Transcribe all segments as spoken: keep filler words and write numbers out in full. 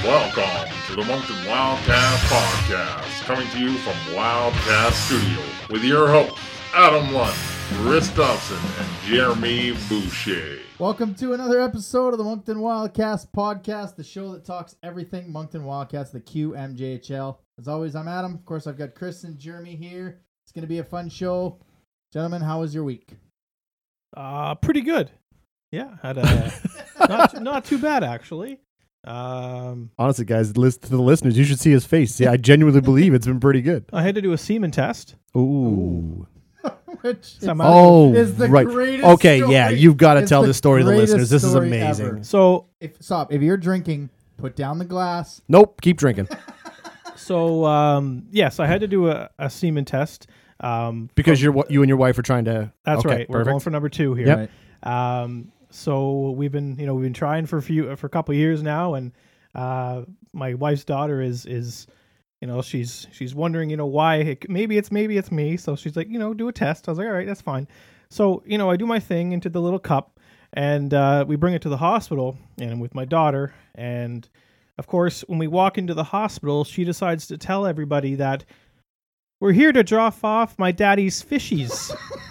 Welcome to the Moncton Wildcast Podcast, coming to you from Wildcast Studio with your hosts, Adam Lund, Chris Dobson, and Jeremy Boucher. Welcome to another episode of the Moncton Wildcast Podcast, the show that talks everything Moncton Wildcats, the Q M J H L. As always, I'm Adam. Of course, I've got Chris and Jeremy here. It's going to be a fun show. Gentlemen, how was your week? Uh, pretty good. Yeah, had a not not too bad actually. Um, Honestly, guys, listen to the listeners. You should see his face. Yeah, I genuinely believe it's been pretty good. I had to do a semen test. Ooh. Which is, Oh, is the right. greatest Okay, story. yeah, you've got to It's tell the this story to the greatest listeners. This is story amazing. ever. So If stop. If you're drinking, put down the glass. Nope, keep drinking. so um, yes, I had to do a, a semen test. Um, Because you're you and your wife are trying to. that's okay, right. We're perfect. going for number two here. Yep. Right. Um, so we've been, you know, we've been trying for a few for a couple of years now, and uh, my wife's daughter is is, you know, she's she's wondering, you know, why it, maybe it's maybe it's me. So she's like, you know, do a test. I was like, all right, that's fine. So you know, I do my thing into the little cup, and uh, we bring it to the hospital, and I'm with my daughter, and of course, when we walk into the hospital, she decides to tell everybody that we're here to drop off my daddy's fishies.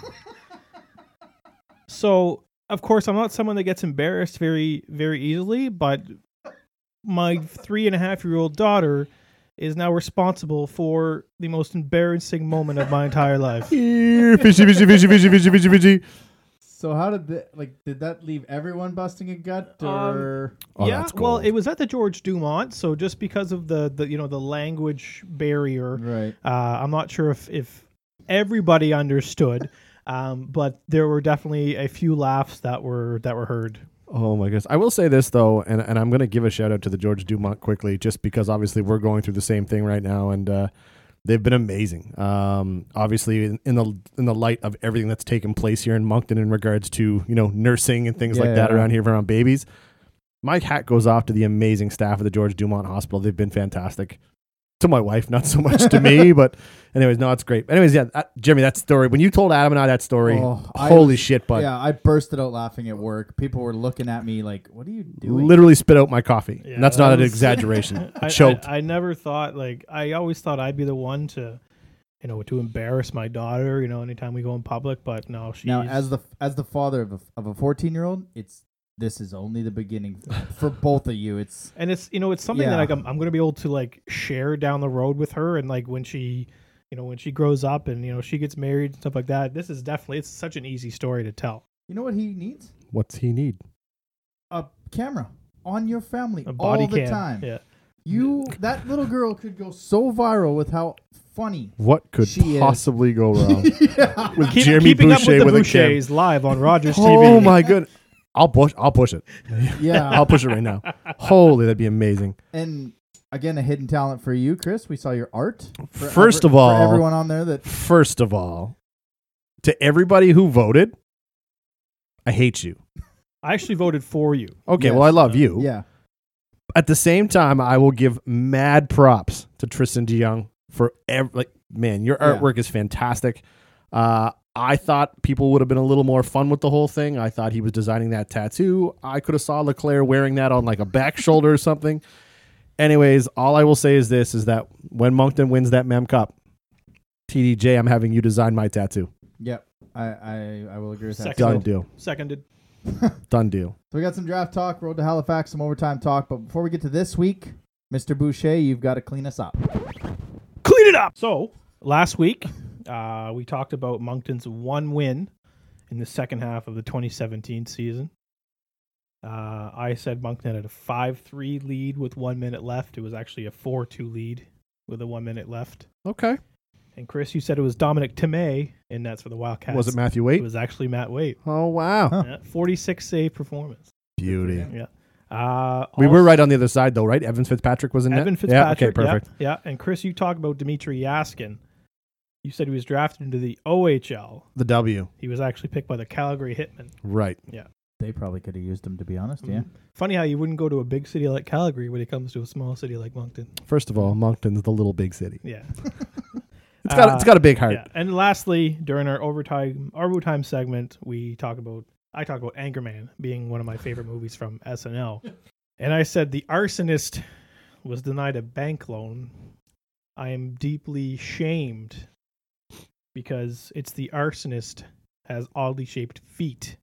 So, of course, I'm not someone that gets embarrassed very, very easily, but my three and a half year old daughter is now responsible for the most embarrassing moment of my entire life. Here, fishy, fishy, fishy, fishy, fishy, fishy, fishy. So how did that, like, did that leave everyone busting a gut, Um, or? Oh, yeah, that's well, gold. it was at the George Dumont, so just because of the, the you know the language barrier, Right. uh, I'm not sure if if everybody understood, um, but there were definitely a few laughs that were that were heard. Oh my goodness. I will say this though, and, and I'm going to give a shout out to the George Dumont quickly, just because obviously we're going through the same thing right now, and uh, they've been amazing. Um, obviously, in, in the in the light of everything that's taken place here in Moncton in regards to you know nursing and things Yeah, like that yeah. around here around babies, my hat goes off to the amazing staff of the George Dumont Hospital. They've been fantastic. To my wife, not so much to me, but anyways, no, it's great. Anyways, yeah, that, Jeremy, that story, when you told Adam and I that story, Oh, I holy was- shit, bud. Yeah, I bursted out laughing at work. People were looking at me like, "What are you doing?" Literally spit out my coffee. Yeah, and that's that not an was- exaggeration. I, Choked. I, I never thought like I always thought I'd be the one to, you know, to embarrass my daughter. You know, anytime we go in public, but no, she's Now, as the as the father of a of a fourteen year old, it's this is only the beginning for both of you. It's and it's you know it's something Yeah. that like I'm I'm gonna be able to like share down the road with her, and like when she, you know, when she grows up and you know she gets married and stuff like that. This is definitely it's such an easy story to tell. you know what he needs? What's he need? A camera on your family A body all the cam. time. Yeah. You that little girl could go so viral with how funny. What could She is. possibly go wrong? Yeah. With Keep, Jeremy keeping Boucher up with the with a cam. Bouchers live on Rogers T V. Oh my goodness. I'll push I'll push it. Yeah. I'll push it right now. Holy, that'd be amazing. And again, a hidden talent for you, Chris. We saw your art. For First ever- of all- for everyone on there that First of all, to everybody who voted, I hate you. I actually voted for you. Okay, Yes. well I love you. yeah. At the same time, I will give mad props to Tristan DeYoung for ev- like man, your Yeah. artwork is fantastic. Uh, I thought people would have been a little more fun with the whole thing. I thought he was designing that tattoo. I could have saw Leclerc wearing that on like a back shoulder or something. Anyways, all I will say is this: is that when Moncton wins that Mem Cup, T D J, I'm having you design my tattoo. Yep. I, I, I will agree with that. Second. Done So, deal. Seconded. Done deal. so we got some draft talk, road to Halifax, some overtime talk. But before we get to this week, Mister Boucher, you've got to clean us up. Clean it up. So last week, uh, we talked about Moncton's one win in the second half of the twenty seventeen season. Uh, I said Moncton had a five three lead with one minute left. It was actually a four two lead with a one minute left. Okay. And Chris, you said it was Dominic Tomei in nets for the Wildcats. Was it Matthew It Waite? was actually Matt Waite. Oh wow, Huh. Yeah, forty-six save performance. beauty. Yeah. Uh, We also- were right on the other side though, right? Evans Fitzpatrick was in net? Evan Fitzpatrick. Yeah, okay, perfect. Yeah, yeah. And Chris, you talked about Dimitri Yaskin. You said he was drafted into the O H L. The W. He was actually picked by the Calgary Hitmen. Right. They probably could have used him, to be honest. Yeah. Funny how you wouldn't go to a big city like Calgary when it comes to a small city like Moncton. First of all, Moncton's the little big city. Yeah. It's got Uh, it's got a big heart. Yeah. And lastly, during our overtime overtime segment, we talk about I talk about Anchorman being one of my favorite movies from S N L. And I said the arsonist was denied a bank loan, I am deeply shamed because it's the arsonist has oddly shaped feet.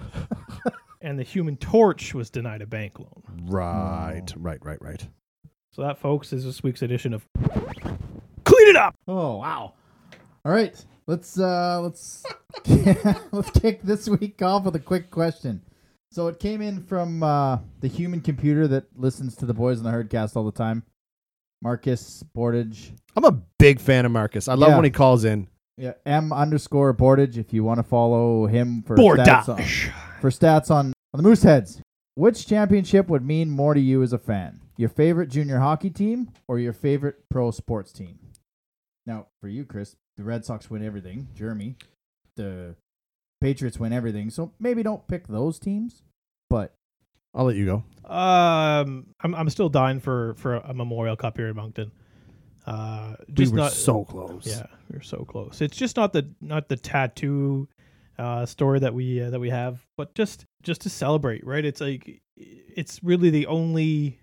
And the Human Torch was denied a bank loan. Right, right, right, right. So that, folks, is this week's edition of Clean It Up. Oh wow! All right, let's uh, let's let's kick this week off with a quick question. So it came in from uh, the human computer that listens to the boys on the Herdcast all the time, Marcus Bordage. I'm a big fan of Marcus. I love Yeah. when he calls in. Yeah, M underscore Bordage. If you want to follow him for stats on, Bordage. for stats on, on the Mooseheads. Which championship would mean more to you as a fan? Your favorite junior hockey team or your favorite pro sports team? Now, for you, Chris, the Red Sox win everything. Jeremy, the Patriots win everything. So maybe don't pick those teams, but I'll let you go. Um, I'm I'm still dying for, for a Memorial Cup here in Moncton. Uh, We just were not, so close. Yeah, we were so close. It's just not the not the tattoo uh, story that we uh, that we have, but just just to celebrate, right? It's like it's really the only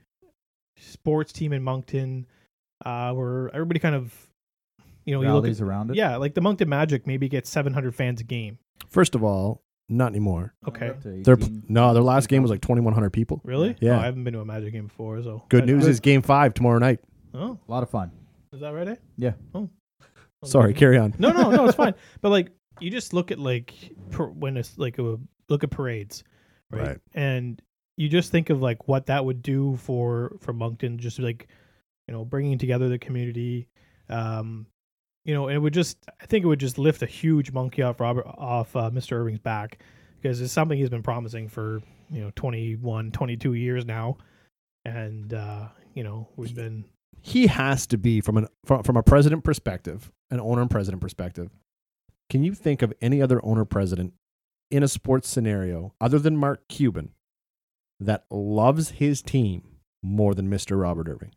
sports team in Moncton uh, where everybody kind of, you know, you look rallies at, around it. yeah, like the Moncton Magic maybe gets seven hundred fans a game. First of all, not anymore. Okay, Up to Their eighteen. no, their last game was like twenty-one hundred people. really? Yeah. Oh, I haven't been to a Magic game before, so Good I- news I- is game five tomorrow night. Oh, A lot of fun. is that right? Eh? Yeah. Oh, Sorry, carry on. No, no, no, it's fine. But like, you just look at like per, when it's like a look at parades, right? Right. And you just think of like what that would do for for Moncton, just like, you know, bringing together the community, um, you know, and it would just, I think it would just lift a huge monkey off Robert off uh, Mister Irving's back, because it's something he's been promising for, you know, twenty-one, twenty-two years now, and uh, you know, we've been. He has to be from an from, from a president perspective, an owner and president perspective. Can you think of any other owner president in a sports scenario other than Mark Cuban that loves his team more than Mister Robert Irving?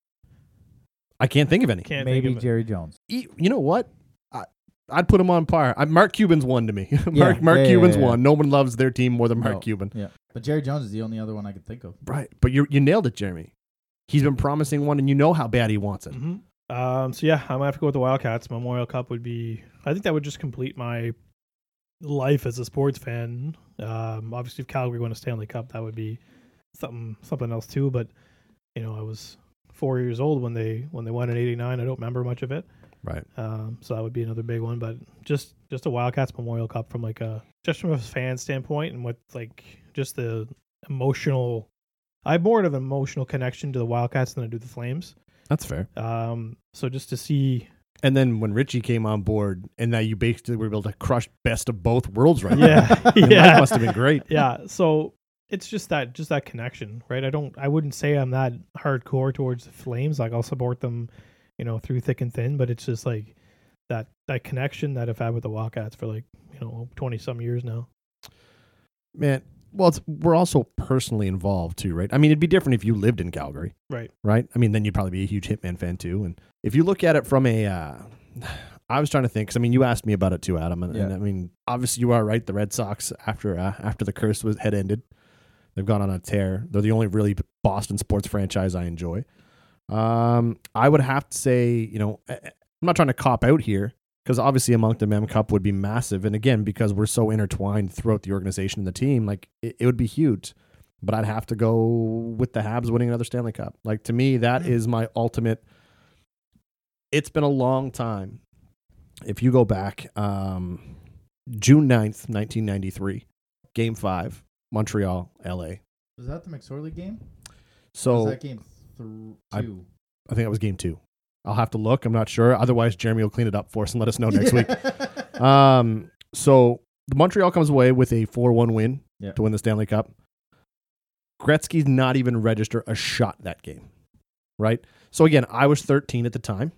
I can't think of any. Can't Maybe think of it. Jerry Jones. E- You know what? I, I'd put him on par. I, Mark Cuban's one to me. Mark Yeah, Mark yeah, yeah, Cuban's yeah. one. No one loves their team more than Mark No. Cuban. Yeah, but Jerry Jones is the only other one I could think of. Right. But you you nailed it, Jeremy. He's been promising one, and you know how bad he wants it. hmm Um, so yeah, I'm gonna have to go with the Wildcats. Memorial Cup would be. I think that would just complete my life as a sports fan. Um, obviously, if Calgary won a Stanley Cup, that would be something something else too. But you know, I was four years old when they when they won in eighty-nine. I don't remember much of it. Right. Um, so that would be another big one. But just just a Wildcats Memorial Cup from like a just from a fan standpoint, and what like just the emotional. I have more of an emotional connection to the Wildcats than I do the Flames. That's fair. Um, so just to see, And then when Richie came on board, and now you basically were able to crush best of both worlds, right? yeah, And yeah, that must have been great. yeah. So it's just that, just that connection, right? I don't, I wouldn't say I'm that hardcore towards the Flames. Like I'll support them, you know, through thick and thin. But it's just like that, that connection that I've had with the Wildcats for like, you know, twenty some years now. Man, well, it's, we're also personally involved too, right? I mean, it'd be different if you lived in Calgary, Right. right? I mean, then you'd probably be a huge Hitman fan too. And if you look at it from a, uh, I was trying to think, because I mean, you asked me about it too, Adam. And, and Yeah. I mean, obviously you are right. The Red Sox, after uh, after the curse was had ended, they've gone on a tear. They're the only really Boston sports franchise I enjoy. Um, I would have to say, you know, I- I'm not trying to cop out here, because obviously a Moncton Mem Cup would be massive. And again, because we're so intertwined throughout the organization and the team, like it, it would be huge. But I'd have to go with the Habs winning another Stanley Cup. Like to me, that is my ultimate. It's been a long time. If you go back, um, June ninth, nineteen ninety-three, game five, Montreal, L A. Was that the McSorley game? Or So was that game th- I- two? I think that was game two. I'll have to look. I'm not sure. Otherwise, Jeremy will clean it up for us and let us know next week. Um, so the Montreal comes away with a four one win Yeah. to win the Stanley Cup. Gretzky's not even register a shot that game, right? So again, I was thirteen at the time.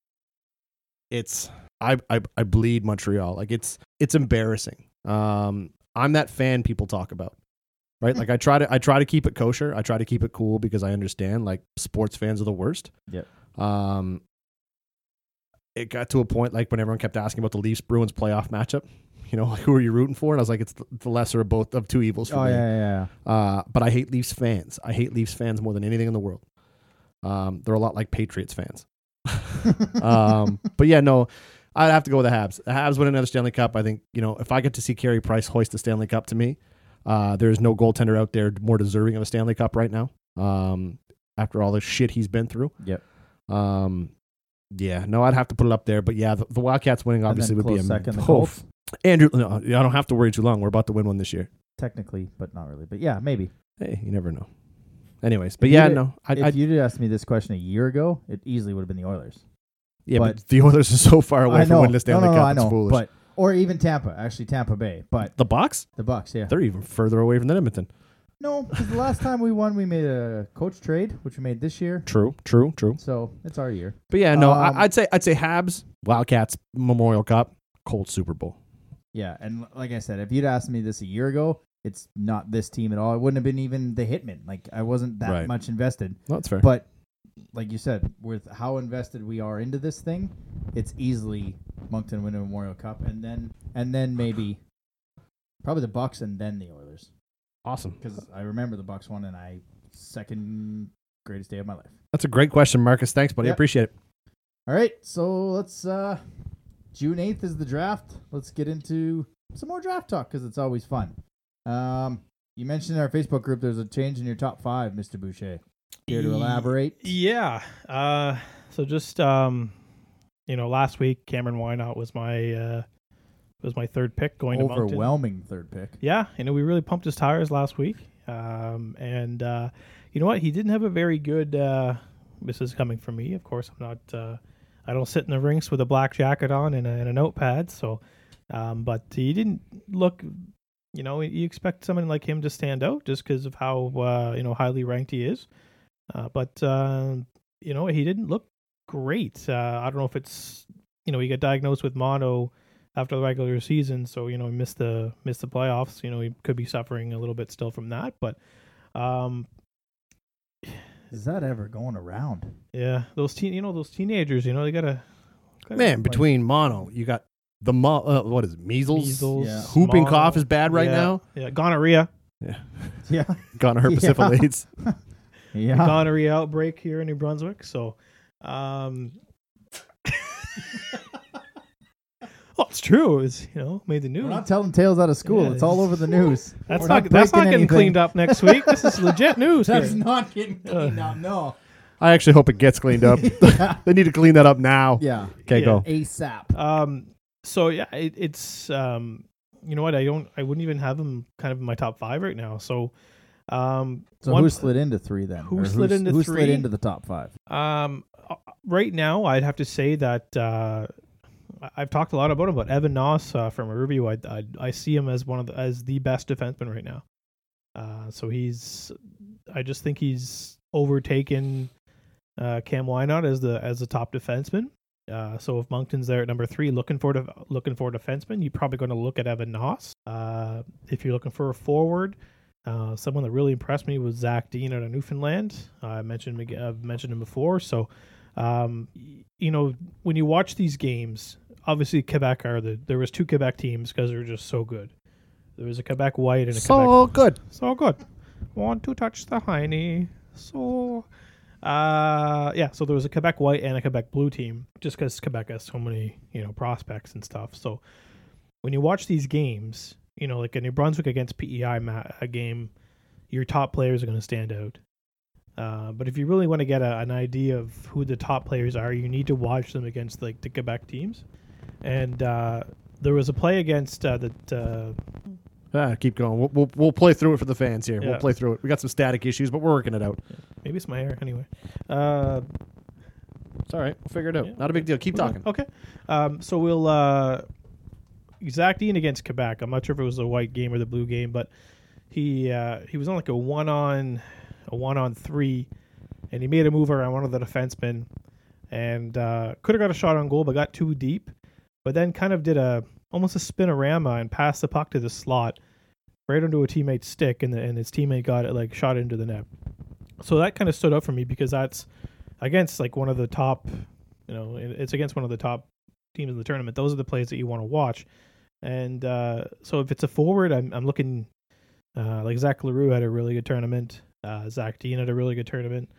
It's I I, I bleed Montreal. Like it's it's embarrassing. Um, I'm that fan people talk about, right? Like I try to I try to keep it kosher. I try to keep it cool because I understand like sports fans are the worst. Yep. Um, it got to a point like when everyone kept asking about the Leafs Bruins playoff matchup. You know, like, who are you rooting for? And I was like, it's the, the lesser of both of two evils for Oh me. yeah, yeah, yeah. Uh, but I hate Leafs fans. I hate Leafs fans more than anything in the world. Um, they're a lot like Patriots fans. um, but yeah, no, I'd have to go with the Habs. The Habs win another Stanley Cup. I think, you know, if I get to see Carey Price hoist the Stanley Cup to me, uh, there's no goaltender out there more deserving of a Stanley Cup right now. Um, after all the shit he's been through. Yep. Um, yeah, no, I'd have to put it up there. But yeah, the, the Wildcats winning obviously would be a second. The oh, Colts, Andrew, no, I don't have to worry too long. We're about to win one this year. technically, but not really. But yeah, maybe. Hey, you never know. Anyways, but If yeah, you'd- no, I, If I, you'd asked me this question a year ago, it easily would have been the Oilers. yeah, but, but- the Oilers are so far away I from know. winning the Stanley no, no, Cup. no, I It's know. foolish. But or even Tampa, actually Tampa Bay, but the Bucks, the Bucks, yeah. they're even further away from the Edmonton. No, because the last time we won, we made a coach trade, which we made this year. True, true, true. So it's our year. But yeah, no, Um, I, I'd say I'd say Habs, Wildcats, Memorial Cup, Colts Super Bowl. Yeah, and like I said, if you'd asked me this a year ago, it's not this team at all. It wouldn't have been even the Hitmen. Like I wasn't that Right. much invested. No, that's fair. But like you said, with how invested we are into this thing, it's easily Moncton win a Memorial Cup, and then and then maybe probably the Bucks, and then the Oilers. Awesome. Because I remember the Bucks won, and I second greatest day of my life. That's a great question, Marcus. Thanks, buddy. I Yeah. appreciate it. All right, so let's. uh June eighth is the draft. Let's get into some more draft talk because it's always fun. Um, you mentioned in our Facebook group there's a change in your top five, Mister Boucher. Care to Ye- elaborate? Yeah. Uh, so just um, you know, last week Cameron Wynot was my uh, was my third pick going to Moncton. Overwhelming third pick. Yeah, you know, we really pumped his tires last week. Um, and uh, you know what? He didn't have a very good. Uh, this is coming from me, of course. I'm not. Uh, I don't sit in the rinks with a black jacket on and a, and a notepad. So, um, but he didn't look. You know, you expect someone like him to stand out just because of how uh, you know highly ranked he is. Uh, but uh, you know, he didn't look great. Uh, I don't know if it's you know he got diagnosed with mono after the regular season, so you know he missed the missed the playoffs. You know he could be suffering a little bit still from that, but um, Is that ever going around? yeah, those teen you know those teenagers, you know they gotta, gotta Man, like, between mono, you got the mo- uh, what is it, measles? measles, Yeah. Whooping mono, cough is bad right yeah, now. Yeah, gonorrhea, Yeah, Yeah, gonorrhea, Yeah. syphilis. yeah. gonorrhea outbreak here in New Brunswick. So, um, well, it's true. It's you know made the news. We're not telling tales out of school. Yeah, it's all over the news. That's We're not, that's not breaking getting anything. cleaned up next week. This is legit news. That's here. not getting cleaned up. No. I actually hope it gets cleaned up. Yeah. They need to clean that up now. Yeah. Okay, Yeah. go. ASAP. Um. So yeah, it, it's um. You know what? I don't. I wouldn't even have him kind of in my top five right now. So, um. So one- who slid into three then? Who Or slid who's- into who three? slid into the top five? Um. uh, Right now, I'd have to say that uh, I- I've talked a lot about him, but Evan Noss uh, from a review, I, I I see him as one of the as the best defenseman right now. Uh. So he's. I just think he's overtaken uh, Cam Wynot as the as the top defenseman. Uh, so if Moncton's there at number three, looking for def- looking for a defenseman, you're probably going to look at Evan Noss. Uh, if you're looking for a forward, uh, someone that really impressed me was Zach Dean out of Newfoundland. Uh, I mentioned him, ag- I've mentioned him before. So, um, y- you know, when you watch these games, obviously Quebec are the there was two Quebec teams because they're just so good. There was a Quebec White and a Quebec So good. so good. Want to touch the hiney. So, uh, yeah. So there was a Quebec White and a Quebec Blue team, just because Quebec has so many, you know, prospects and stuff. So when you watch these games, you know, like a New Brunswick against P E I ma- a game, your top players are going to stand out. Uh, but if you really want to get a, an idea of who the top players are, you need to watch them against like the Quebec teams. And uh, there was a play against uh, that. Uh, Ah, keep going. We'll, we'll we'll play through it for the fans here. Yeah. We'll play through it. We got some static issues, but we're working it out. maybe it's my hair anyway. Uh, It's all right. We'll figure it out. Yeah, Not a big deal. Keep Okay, talking. Okay. Um, so we'll uh, Zach Dean against Quebec. I'm not sure if it was the white game or the blue game, but he uh, he was on like a one on a one on three, and he made a move around one of the defensemen, and uh, could have got a shot on goal, but got too deep. But then kind of did a almost a spinorama and passed the puck to the slot, right onto a teammate's stick, and the, and his teammate got it like shot into the net. So that kind of stood out for me because that's against like one of the top, you know, it- it's against one of the top teams in the tournament. Those are the plays that you want to watch. And uh, so if it's a forward, I'm I'm looking uh, like Zach Leroux had a really good tournament. Uh, Zach Dean had a really good tournament.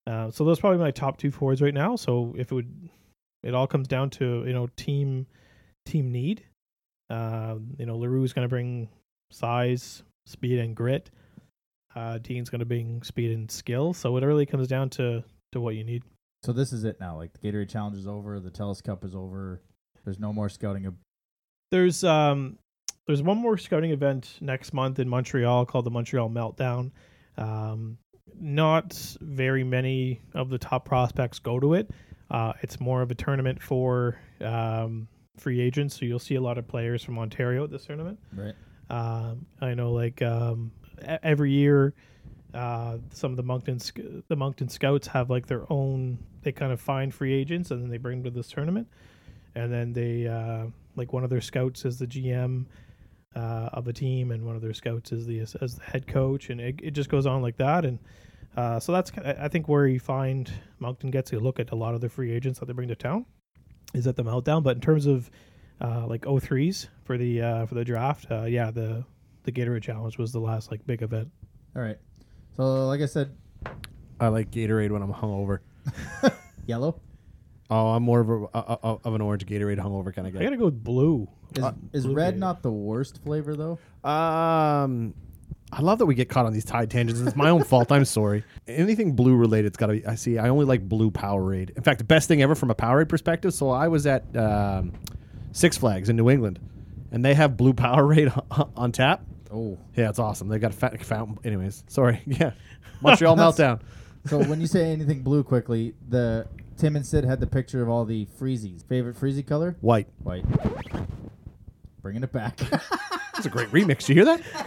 Uh, so those are probably my top two forwards right now. So if it would, it all comes down to, you know, team team need. Uh, you know, LaRue is going to bring size, speed, and grit. Uh, Dean's going to bring speed and skill. So it really comes down to, to what you need. So this is it now. Like the Gatorade Challenge is over. The Telus Cup is over. There's no more scouting. There's um there's one more scouting event next month in Montreal called the Montreal Meltdown. Um, not very many of the top prospects go to it. Uh, it's more of a tournament for um, free agents, so you'll see a lot of players from Ontario at this tournament. Right. Um, I know, like um, e- every year, uh, some of the Moncton sc- the Moncton Scouts have like their own. They kind of find free agents and then they bring them to this tournament, and then they uh, like one of their scouts is the G M. Uh, of the team, and one of their scouts is the as the head coach, and it, it just goes on like that. And uh, so that's I think where you find Moncton gets a look at a lot of the free agents that they bring to town is at the Meltdown. But in terms of uh, like oh threes for the uh, for the draft, uh, yeah, the the Gatorade Challenge was the last like big event. All right. So like I said, I like Gatorade when I'm hungover. yellow. Oh, I'm more of a, a, a of an orange Gatorade hungover kind of I guy. gotta go with blue. Is, Uh, is blue red Gatorade. not the worst flavor though? Um, I love that we get caught on these tide tangents. It's my own fault. I'm sorry. Anything blue related, it's got to be. I see. I only like blue Powerade. In fact, the best thing ever from a Powerade perspective. So I was at um, Six Flags in New England, and they have blue Powerade on tap. Oh. Yeah, it's awesome. They got a fat fountain. Anyways, sorry. Yeah, Montreal That's- Meltdown. So when you say anything blue quickly, the Tim and Sid had the picture of all the freezies. Favorite freezy color? White. White. Bringing it back. That's a great remix. Did you hear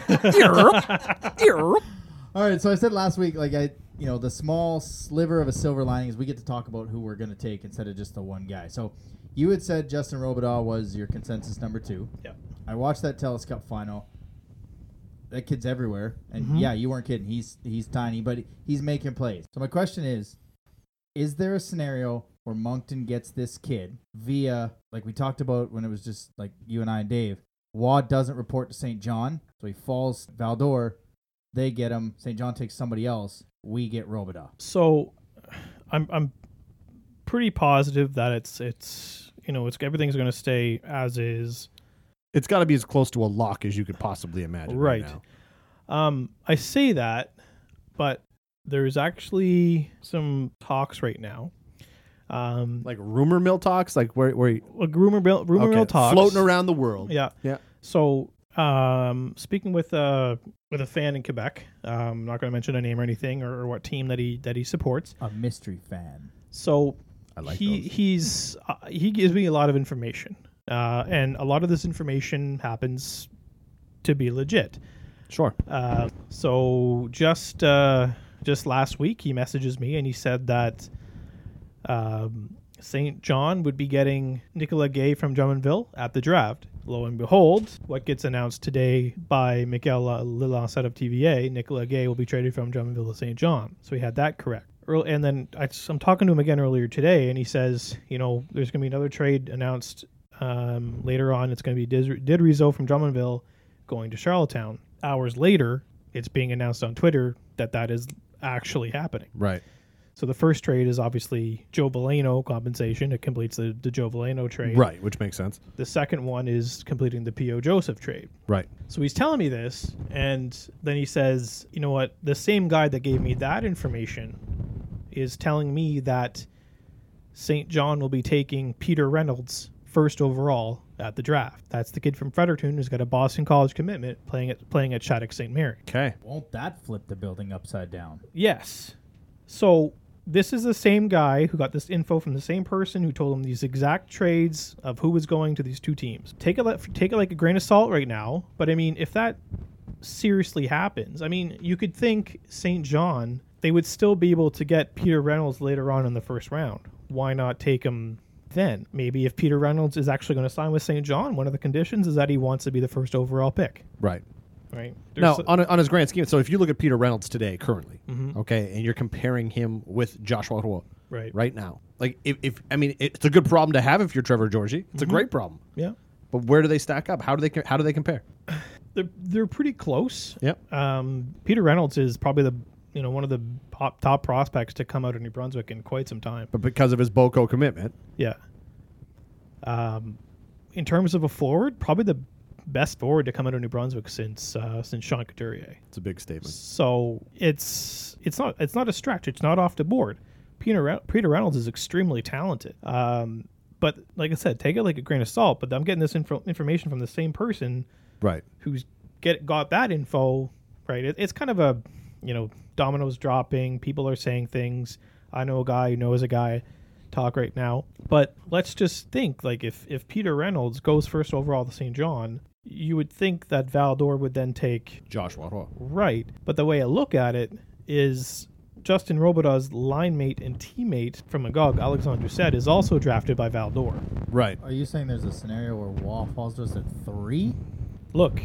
that? Europe. All right, so I said last week, like I, you know, the small sliver of a silver lining is we get to talk about who we're going to take instead of just the one guy. So you had said Justin Robidaw was your consensus number two. Yeah. I watched that Telus Cup final. That kid's everywhere, and Mhm. yeah, you weren't kidding. He's he's tiny, but he's making plays. So my question is: is there a scenario where Moncton gets this kid via, like we talked about when it was just like you and I and Dave? Waugh doesn't report to Saint John, so he falls Valdor. They get him. Saint John takes somebody else. We get Robidaw. So I'm I'm pretty positive that it's it's you know it's everything's going to stay as is. It's got to be as close to a lock as you could possibly imagine. Right. Right. now. Um, I say that, but there's actually some talks right now. Um, Like rumor mill talks, like where where like rumor mill, rumor okay, mill talks floating around the world. Yeah, Yeah. So, um, speaking with uh with a fan in Quebec, um, I'm not going to mention a name or anything or, or what team that he that he supports. A mystery fan. So I like he those. he's uh, he gives me a lot of information, uh, and a lot of this information happens to be legit. Sure. Uh, so just uh, just last week, he messages me and he said that um, Saint John would be getting Nicolas Gay from Drummondville at the draft. Lo and behold, what gets announced today by Michael Lilancet of T V A, Nicolas Gay will be traded from Drummondville to Saint John. So he had that correct. Earl- And then I, I'm talking to him again earlier today, and he says, you know, there's going to be another trade announced um, later on. It's going to be Did Did Rizzo from Drummondville going to Charlottetown. Hours later, it's being announced on Twitter that that is actually happening. Right. So the first trade is obviously Joe Valeno compensation. It completes the, the Joe Valeno trade. Right, which makes sense. The second one is completing the P O Joseph trade. Right. So he's telling me this, and then he says, you know what? The same guy that gave me that information is telling me that Saint John will be taking Peter Reynolds first overall at the draft. That's the kid from Fredericton who's got a Boston College commitment playing at playing at Shattuck Saint Mary. Okay. Won't that flip the building upside down? Yes. So this is the same guy who got this info from the same person who told him these exact trades of who was going to these two teams. Take it, like- take it like a grain of salt right now. But I mean, if that seriously happens, I mean, you could think Saint John, they would still be able to get Peter Reynolds later on in the first round. Why not take him then? Maybe if Peter Reynolds is actually going to sign with Saint John, one of the conditions is that he wants to be the first overall pick. Right. Right? Now, There's- on, a, on his grand scheme, so if you look at Peter Reynolds today, currently, Mhm. okay, and you're comparing him with Joshua Roy right. right now, like if, if I mean, it's a good problem to have if you're Trevor Georgie. It's a great problem. Yeah. But where do they stack up? How do they co- how do they compare? They're, they're pretty close. Yep. Um, Peter Reynolds is probably the you know, one of the top, top prospects to come out of New Brunswick in quite some time. But because of his Boco commitment. Yeah. Um, in terms of a forward, probably the best forward to come out of New Brunswick since uh, since Sean Couturier. It's a big statement. So it's it's not it's not a stretch. It's not off the board. Peter Re- Peter Reynolds is extremely talented. Um, but like I said, take it like a grain of salt. But I'm getting this info- information from the same person, Right. who's get got that info. Right. It, it's kind of a, you know, dominoes dropping. People are saying things. I know a guy who knows a guy. Talk right now. But let's just think, like, if if Peter Reynolds goes first overall to Saint John, you would think that Val-d'Or would then take Joshua Roy. right. But the way I look at it is Justin Robitaille's line mate and teammate from Magog, Alexandre Doucette, is also drafted by Val-d'Or. Right. Are you saying there's a scenario where Wall falls to us at three? Look,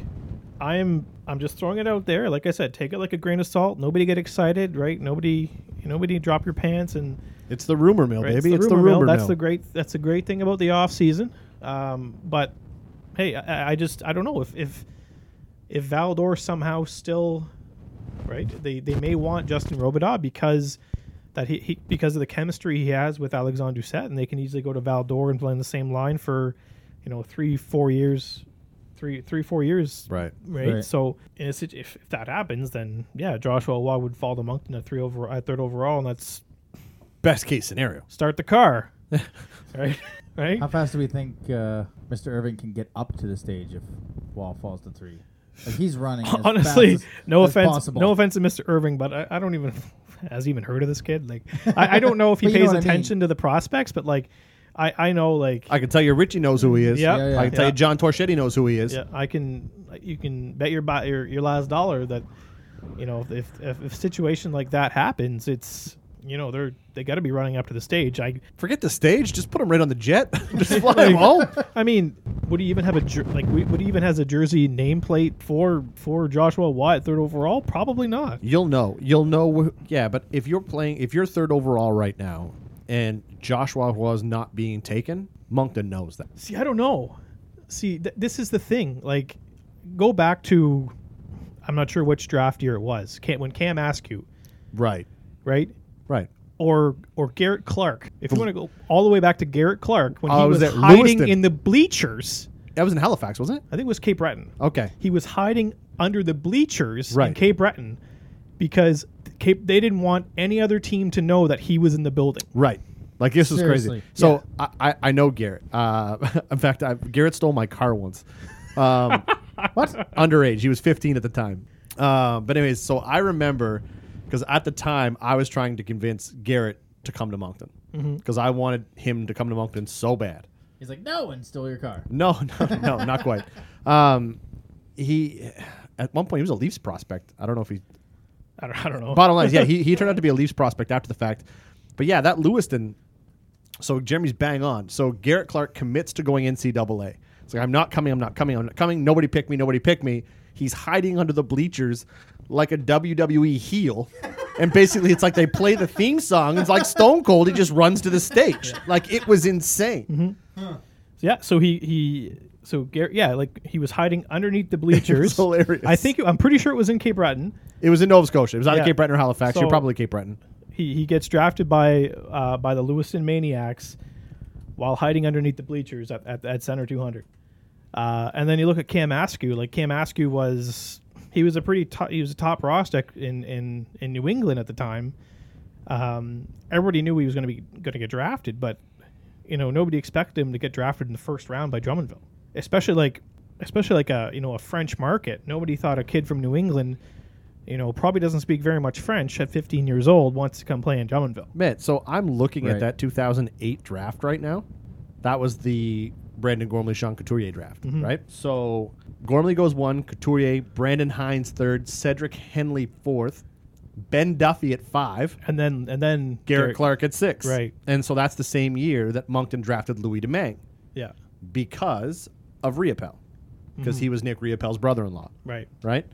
I'm I'm just throwing it out there. Like I said, take it like a grain of salt. Nobody get excited, right? Nobody nobody drop your pants and It's the rumor mill, right? baby. It's It's the the rumor rumor mill. mill. That's the great that's the great thing about the off season. Um, but hey, I, I just I don't know if if if Val-d'Or somehow still right. They they may want Justin Robitaille because that he, he because of the chemistry he has with Alexandre Doucette, and they can easily go to Val-d'Or and play in the same line for, you know, three four years, three three four years. Right. Right. Right. So in a, situ- if, if that happens, then yeah, Joshua Waugh would fall to Moncton at three over at third overall, and that's Best case scenario. start the car. right. Right. How fast do we think uh, Mister Irving can get up to the stage if Wall falls to three? Like he's running. As Honestly, fast as, no as offense, possible. no offense to Mister Irving, but I, I don't even has even heard of this kid. Like, I, I don't know if he But you know pays what I mean. attention to the prospects, but like, I, I know like, I can tell you Richie knows who he is. Yeah. Yeah, yeah. I can tell Yeah. you John Torchetti knows who he is. yeah, I can, you can bet your bo- your your last dollar that, you know, if if, if a situation like that happens, it's, you know, they're they got to be running up to the stage. I Forget the stage. Just put him right on the jet. Just fly him home. I mean, would he even have a jer- like? Would he even has a jersey nameplate for for Joshua Waugh at third overall? Probably not. You'll know. You'll know. Wh- yeah, but if you're playing, if you're third overall right now, and Joshua was not being taken, Moncton knows that. See, I don't know. See, th- this is the thing. Like, go back to, I'm not sure which draft year it was. Cam, when Cam Askew, Right. right, Right. or or Garrett Clark. If you want to go all the way back to Garrett Clark, when Oh, he it was, was at hiding Lewiston. in the bleachers, That was in Halifax, wasn't it? I think it was Cape Breton. Okay. He was hiding under the bleachers in Right. Cape Breton because Cape they didn't want any other team to know that he was in the building. Right. Like this was Seriously. crazy. So I, I I know Garrett. Uh, in fact, I, Garrett stole my car once. Um, What? underage. He was fifteen at the time. Uh, but anyways, so I remember because at the time I was trying to convince Garrett to come to Moncton because I wanted him to come to Moncton so bad. He's like, no, and stole your car. No, no, no, not quite. Um, he at one point he was a Leafs prospect. I don't know if he. I don't, I don't know. Bottom line is, yeah, he, he turned out to be a Leafs prospect after the fact. But yeah, that Lewiston. So Jeremy's bang on. So Garrett Clark commits to going N C double A. It's like, I'm not coming, I'm not coming, I'm not coming. Nobody picked me, nobody picked me. He's hiding under the bleachers like a W W E heel. And basically, it's like they play the theme song. It's like Stone Cold. He just runs to the stage. Like, it was insane. Yeah, so he he so Garrett, yeah, like he was hiding underneath the bleachers. hilarious. I think I'm pretty sure it was in Cape Breton. It was in Nova Scotia. It was either Yeah. Cape Breton or Halifax. So- You're probably Cape Breton. He he gets drafted by uh, by the Lewiston Maniacs while hiding underneath the bleachers at at, at center two hundred. Uh, and then you look at Cam Askew. Like Cam Askew was he was a pretty top, he was a top prospect in, in, in New England at the time. Um, everybody knew he was going to be going to get drafted, but you know nobody expected him to get drafted in the first round by Drummondville, especially like especially like a you know a French market. Nobody thought a kid from New England, you know, probably doesn't speak very much French at fifteen years old wants to come play in Drummondville. Man, so I'm looking Right. at that two thousand eight draft right now. That was the Brandon Gormley, Sean Couturier draft, Mhm. right? So Gormley goes one, Couturier, Brandon Hines third, Cedric Henley fourth, Ben Duffy at five, And then and then Garrett Clark at six. Right. And so that's the same year that Moncton drafted Louis Domingue Yeah. because of Riopelle, because Mhm. he was Nick Riopelle's brother-in-law, Right. right?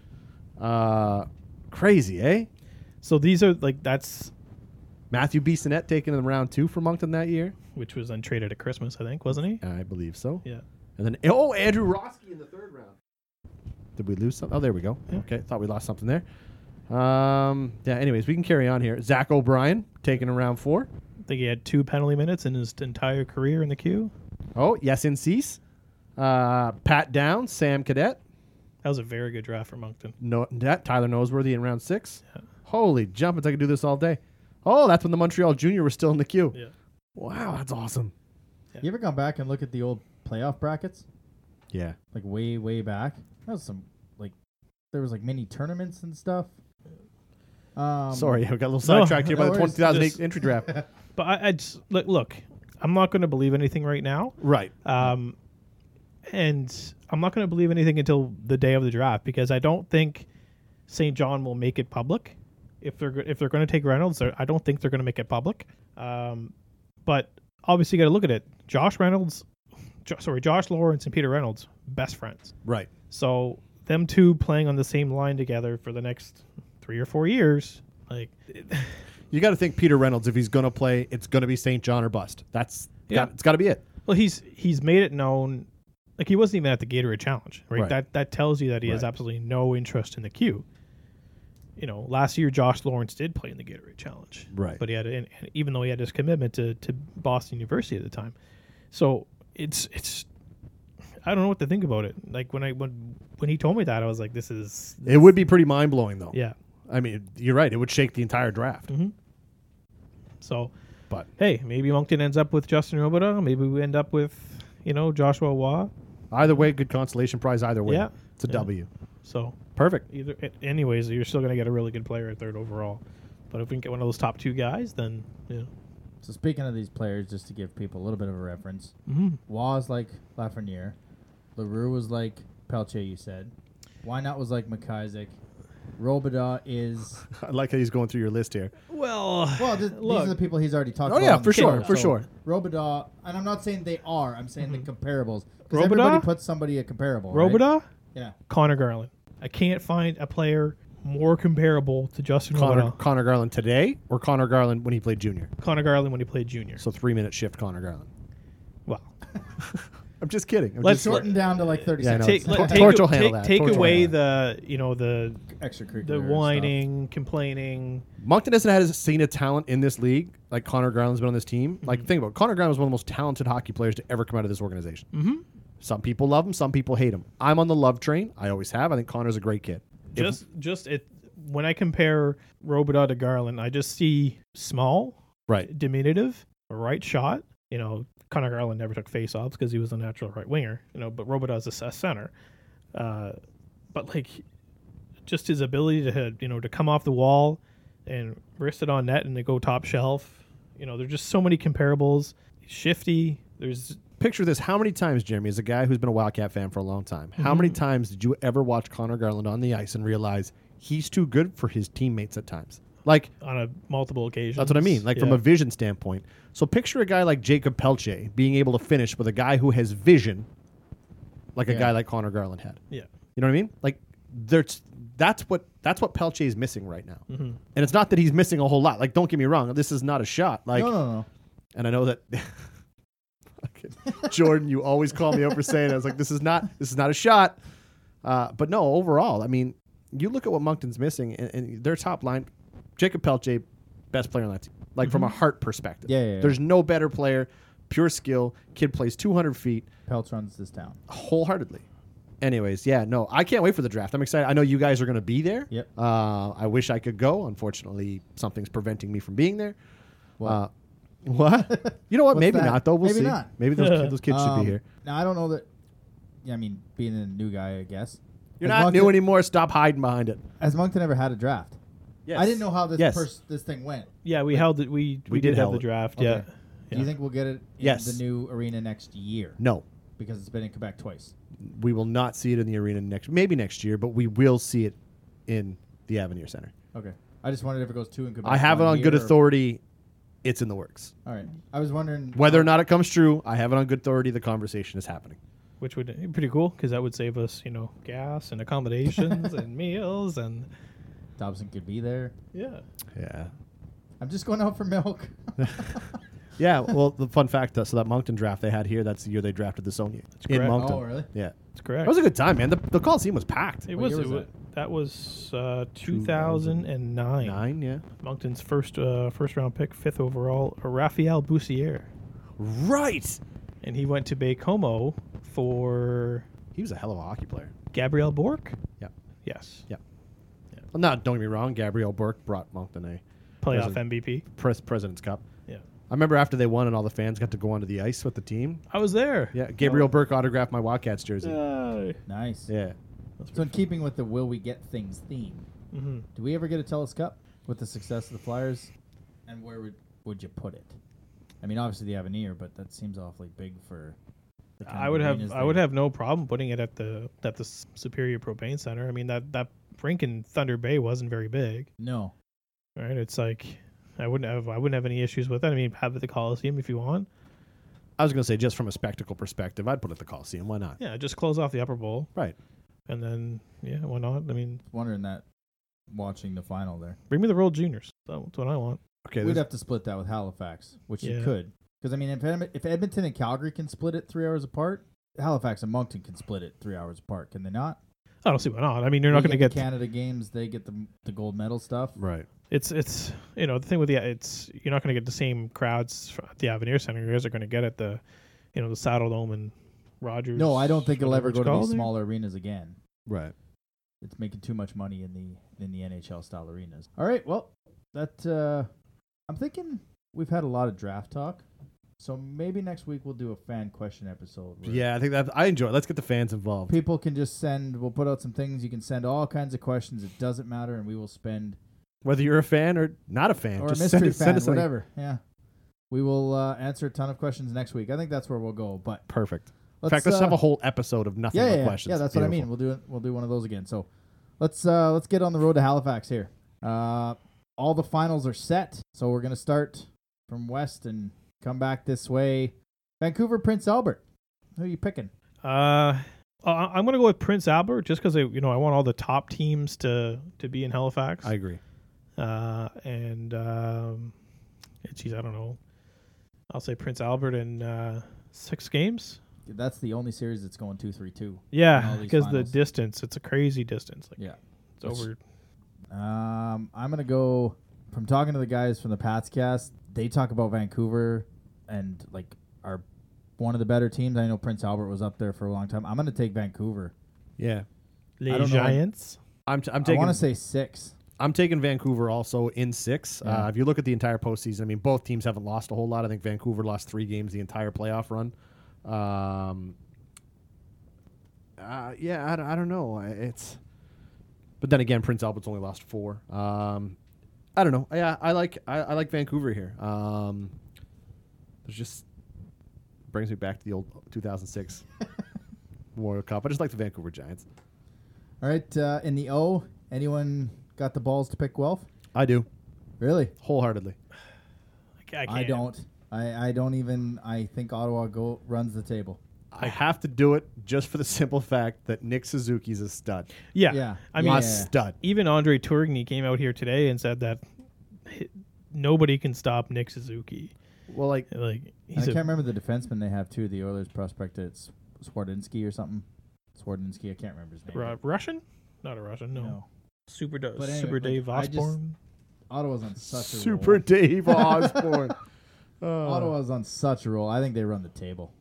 Uh, crazy, eh? So these are like that's Matthew Bissonnette taken in round two for Moncton that year. which was untraded at Christmas, I think, wasn't he? I believe so. Yeah. And then, oh, Andrew Roski in the third round. Did we lose something? Oh, there we go. Yeah. Okay, thought we lost something there. Um. Yeah. Anyways, we can carry on here. Zach O'Brien taken in round four. I think he had two penalty minutes in his entire career in the queue. Oh, Yasin Cease. Uh, Pat Downs, Sam Cadet. That was a very good draft for Moncton. No, that Tyler Noseworthy in round six. Yeah. Holy jumpins! I could do this all day. Oh, that's when the Montreal Junior was still in the queue. Yeah. Wow, that's awesome. You ever gone back and look at the old playoff brackets? Yeah. Like way, way back? That was some, like, there was like mini tournaments and stuff. Um, Sorry, I got a little No, sidetracked here no by the worries. two thousand eight Just- entry draft. But I, I just look, look. I'm not going to believe anything right now. Right. Um, and I'm not going to believe anything until the day of the draft because I don't think Saint John will make it public. If they're go- if they're going to take Reynolds, they're- I don't think they're going to make it public. Um, but obviously, you got to look at it. Josh Reynolds, jo- sorry, Josh Lawrence and Peter Reynolds, best friends. Right. So them two playing on the same line together for the next three or four years, like You got to think Peter Reynolds. If he's going to play, it's going to be Saint John or bust. That's Yeah. got, it's got to be it. well, he's he's made it known. Like he wasn't even at the Gatorade Challenge, right? Right. That that tells you that he has Right. absolutely no interest in the queue. You know, last year Josh Lawrence did play in the Gatorade Challenge, Right. But he had, and, and even though he had his commitment to, to Boston University at the time, so it's it's, I don't know what to think about it. Like when I when when he told me that, I was like, this is It would be pretty mind blowing, though. yeah. I mean, you're right. It would shake the entire draft. Mm-hmm. So, But hey, maybe Moncton ends up with Justin Robidoux. Maybe we end up with you know Joshua Waugh. either way, good consolation prize. Either way, Yeah. it's a Yeah. W. So Perfect. either a- anyways, you're still going to get a really good player at third overall. But if we can get one of those top two guys, then yeah. So speaking of these players, just to give people a little bit of a reference, Mm-hmm. Waz like Lafreniere, LaRue was like Pelche, you said. Why not was like McIsaac. Robidoux is I like how he's going through your list here. Well, well. Th- these look, are the people he's already talked Oh, about. yeah, on for the sure, show. for So sure. Robidoux, and I'm not saying they are. I'm saying Mhm. the comparables. Because everybody Robidoux? puts somebody a comparable. Right? Robidoux, Yeah. Connor Garland. I can't find a player more comparable to Justin Connor, Robidoux. Connor Garland today or Connor Garland when he played junior? Connor Garland when he played junior. So three minute shift Connor Garland. Well, I'm just kidding. I'm Let's just Shorten down to like thirty Yeah, I know. seconds. take, Tor- let, take, Torch will a- handle take, that. take Torch will away handle the you know the Extracurricular the stuff. whining, complaining. Moncton hasn't had seen a talent in this league like Connor Garland's been on this team. Like, think about it. Connor Garland was one of the most talented hockey players to ever come out of this organization. Mm-hmm. Some people love him, some people hate him. I'm on the love train. I always have. I think Connor's a great kid. If- Just just it when I compare Robidoux to Garland, I just see small, right. diminutive, a right shot. You know, Connor Garland never took face-offs because he was a natural right winger. You know, but Robidoux is a, a center. Uh, but like, just his ability to you know to come off the wall and wrist it on net and to go top shelf. You know, there's just so many comparables. He's shifty. There's Picture this. How many times, Jeremy, as a guy who's been a Wildcat fan for a long time, how many times did you ever watch Connor Garland on the ice and realize he's too good for his teammates at times? Like, on a multiple occasions. that's what I mean. Like, from Yeah. a vision standpoint. So picture a guy like Jacob Pelche being able to finish with a guy who has vision like a Yeah. guy like Connor Garland had. yeah. You know what I mean? Like, there's that's what that's what Pelche is missing right now. Mm-hmm. And it's not that he's missing a whole lot. Like, don't get me wrong. This is not a shot. Like, no, no, no. and I know that fucking Jordan, you always call me out for saying it. I was like, this is not this is not a shot. Uh, but no, overall, I mean, you look at what Moncton's missing, and, and their top line, Jacob Pelche, best player on that team. Like from a heart perspective, Yeah, yeah, yeah. there's no better player. Pure skill. Kid plays two hundred feet Pelch runs this town. wholeheartedly. Anyways, yeah, no, I can't wait for the draft. I'm excited. I know you guys are going to be there. Yep. Uh, I wish I could go. Unfortunately, something's preventing me from being there. What? Uh, what? You know what? What's Maybe that? not, though. We'll Maybe see. not. Maybe those, kid- those kids should Um, be here. Now I don't know that. Yeah, I mean, being a new guy, I guess. You're Has not Moncton, new anymore. Stop hiding behind it. Has Moncton ever had a draft? Yes. I didn't know how this Yes. pers- this thing went. Yeah, we held it. We we, We did, did have hold the it. draft. Okay. Yeah. Do Yeah. you think we'll get it in Yes. the new arena next year? No, Because it's been in Quebec twice. we will not see it in the arena next. Maybe next year, but we will see it in the Avenir Center. Okay. I just wondered if it goes two in Quebec. I have it one on good year or- authority. It's in the works. All right. I was wondering Whether or not it comes true, I have it on good authority. The conversation is happening. Which would be pretty cool because that would save us, you know, gas and accommodations and meals and Dobson could be there. yeah. Yeah. I'm just going out for milk. Yeah, well, the fun fact, uh, so that Moncton draft they had here, that's the year they drafted the Sonia in correct. Moncton. Oh, really? Yeah. That's correct. That was a good time, man. The, the Coliseum was packed. it What was, year it was was that? That was uh, two thousand nine. Nine, yeah. Moncton's first uh, first round pick, fifth overall, Raphael Boussier. Right. And he went to Baie-Comeau for He was a hell of a hockey player. Gabriel Bourque? Yeah. Yes. Yeah. Well, not, don't get me wrong, Gabriel Bourque brought Moncton a Playoff President- M V P. pres- President's Cup. Yeah. I remember after they won and all the fans got to go onto the ice with the team. I was there. Yeah, Gabriel Bourque autographed my Wildcats jersey. Yay. Nice. Yeah. So in keeping with the will we get things theme, Mm-hmm. do we ever get a Telus Cup with the success of the Flyers? And where would, would you put it? I mean, obviously the Avenir, but that seems awfully big for. The kind I of would have arenas I would they- have no problem putting it at the at the S- Superior Propane Center. I mean that that rink in Thunder Bay wasn't very big, No. right? It's like I wouldn't have I wouldn't have any issues with it. I mean, have it at the Coliseum if you want. I was going to say, just from a spectacle perspective, I'd put it at the Coliseum. Why not? Yeah, just close off the upper bowl, Right. and then yeah, why not? I mean, Wondering that watching the final there. bring me the World Juniors. That's what I want. Okay. We'd there's- have to split that with Halifax, which you Yeah. could. Because, I mean, if, Edm- if Edmonton and Calgary can split it three hours apart, Halifax and Moncton can split it three hours apart, can they not? I don't see why not. I mean, you're We not going to get get the Canada games, they get the the gold medal stuff. Right. it's it's you know the thing with the it's you're not going to get the same crowds at the Avenir Center you guys are going to get at the you know the Saddle Dome and Rogers. No, I don't think it'll whatever ever it's go to called these there. smaller arenas again. Right. It's making too much money in the in the N H L style arenas. All right, well, that uh, I'm thinking we've had a lot of draft talk, so maybe next week we'll do a fan question episode. where Yeah, I think that I enjoy it. Let's get the fans involved. people can just send. We'll put out some things. You can send all kinds of questions. It doesn't matter, and we will spend Whether you're a fan or not a fan, or a just mystery send, it, fan, send us something. whatever. Yeah, we will uh, answer a ton of questions next week. I think that's where we'll go. But Perfect. In let's, fact, let's uh, have a whole episode of nothing yeah, but yeah, questions. yeah. That's what I mean. Beautiful. We'll do it. We'll do one of those again. So let's uh, let's get on the road to Halifax here. Uh, all the finals are set, so we're gonna start from west and come back this way. Vancouver, Prince Albert. Who are you picking? Uh, I- I'm going to go with Prince Albert just because you know I want all the top teams to to be in Halifax. I agree. Uh, and um, geez, I don't know. I'll say Prince Albert in uh, six games. That's the only series that's going two three two. in all Yeah, these because the finals. distance, it's a crazy distance. Like Yeah. it's over. Um, I'm gonna go from talking to the guys from the Pats cast. They talk about Vancouver and like are one of the better teams. I know Prince Albert was up there for a long time. I'm gonna take Vancouver. Yeah. Les I don't know. Giants. I'm, t- I'm I taking want to say six. I'm taking Vancouver also in six. Yeah. Uh, if you look at the entire postseason, I mean, both teams haven't lost a whole lot. I think Vancouver lost three games the entire playoff run. Um, uh, yeah, I, don't- I don't know. I- It's, but then again, Prince Albert's only lost four. Um, I don't know. Yeah, I like I, I like Vancouver here. Um, it just brings me back to the old two thousand six Memorial Cup. I just like the Vancouver Giants. All right, uh, in the O, anyone got the balls to pick Guelph? I do Really? wholeheartedly. I, ca- I, can't. I don't. I, I don't even. I think Ottawa go runs the table. I have to do it just for the simple fact that Nick Suzuki's a stud. Yeah. Yeah. I mean, a Yeah. stud. even Andre Tourigny came out here today and said that hi- nobody can stop Nick Suzuki. Well, like, Like And he's I a can't remember the defenseman they have too. The Oilers prospect. It's Swardinski or something. Swardinski. I can't remember his name. Ru- Russian, not a Russian. No, No. Super, Do- But anyway, Super like, Dave I just- Osborne. Ottawa's on such a Super roll. Dave Osborne. Uh, Ottawa's on such a roll. I think they run the table.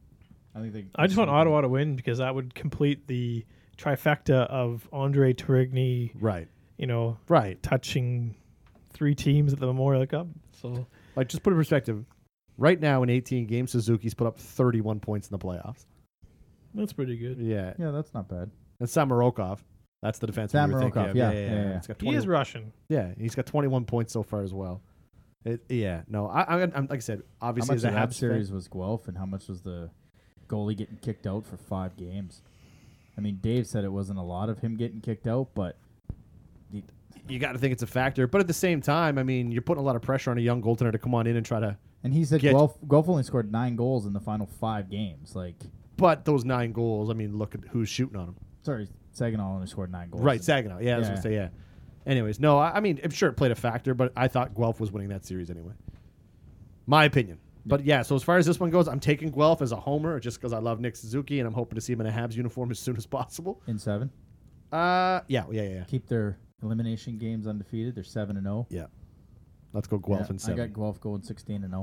I think they. I just want Ottawa to win because that would complete the trifecta of Andre Tourigny, Right, you know, right. touching three teams at the Memorial Cup. So Like, just put it in perspective. Right now, in eighteen games, Suzuki's put up thirty-one points in the playoffs. that's pretty good. Yeah. Yeah, that's not bad. And Samarokov, that's the defenseman Sam you were thinking Marokov, of. yeah, yeah, yeah, yeah. He's got He twenty, is Russian. yeah, he's got twenty-one points so far as well. It, yeah, no, I, I, I'm like I said, How obviously much as a of that Habs series fan, was Guelph, and how much was the goalie getting kicked out for five games? I mean, Dave said it wasn't a lot of him getting kicked out, but the, you got to think it's a factor. But at the same time, I mean, you're putting a lot of pressure on a young goaltender to come on in and try to. and he said Get- Guelph, Guelph only scored nine goals in the final five games. Like, But those nine goals, I mean, look at who's shooting on them. sorry, Saginaw only scored nine goals. Right, Saginaw. Yeah, I was Yeah. gonna say yeah. Anyways, no, I, I mean, I'm sure it played a factor, but I thought Guelph was winning that series anyway. My opinion. But yeah, so as far as this one goes, I'm taking Guelph as a homer just because I love Nick Suzuki and I'm hoping to see him in a Habs uniform as soon as possible. in seven. Uh, yeah, yeah, yeah, yeah. Keep their elimination games undefeated. They're seven and zero. Yeah. Let's go Guelph Yeah, and seven. I got Guelph going sixteen and zero.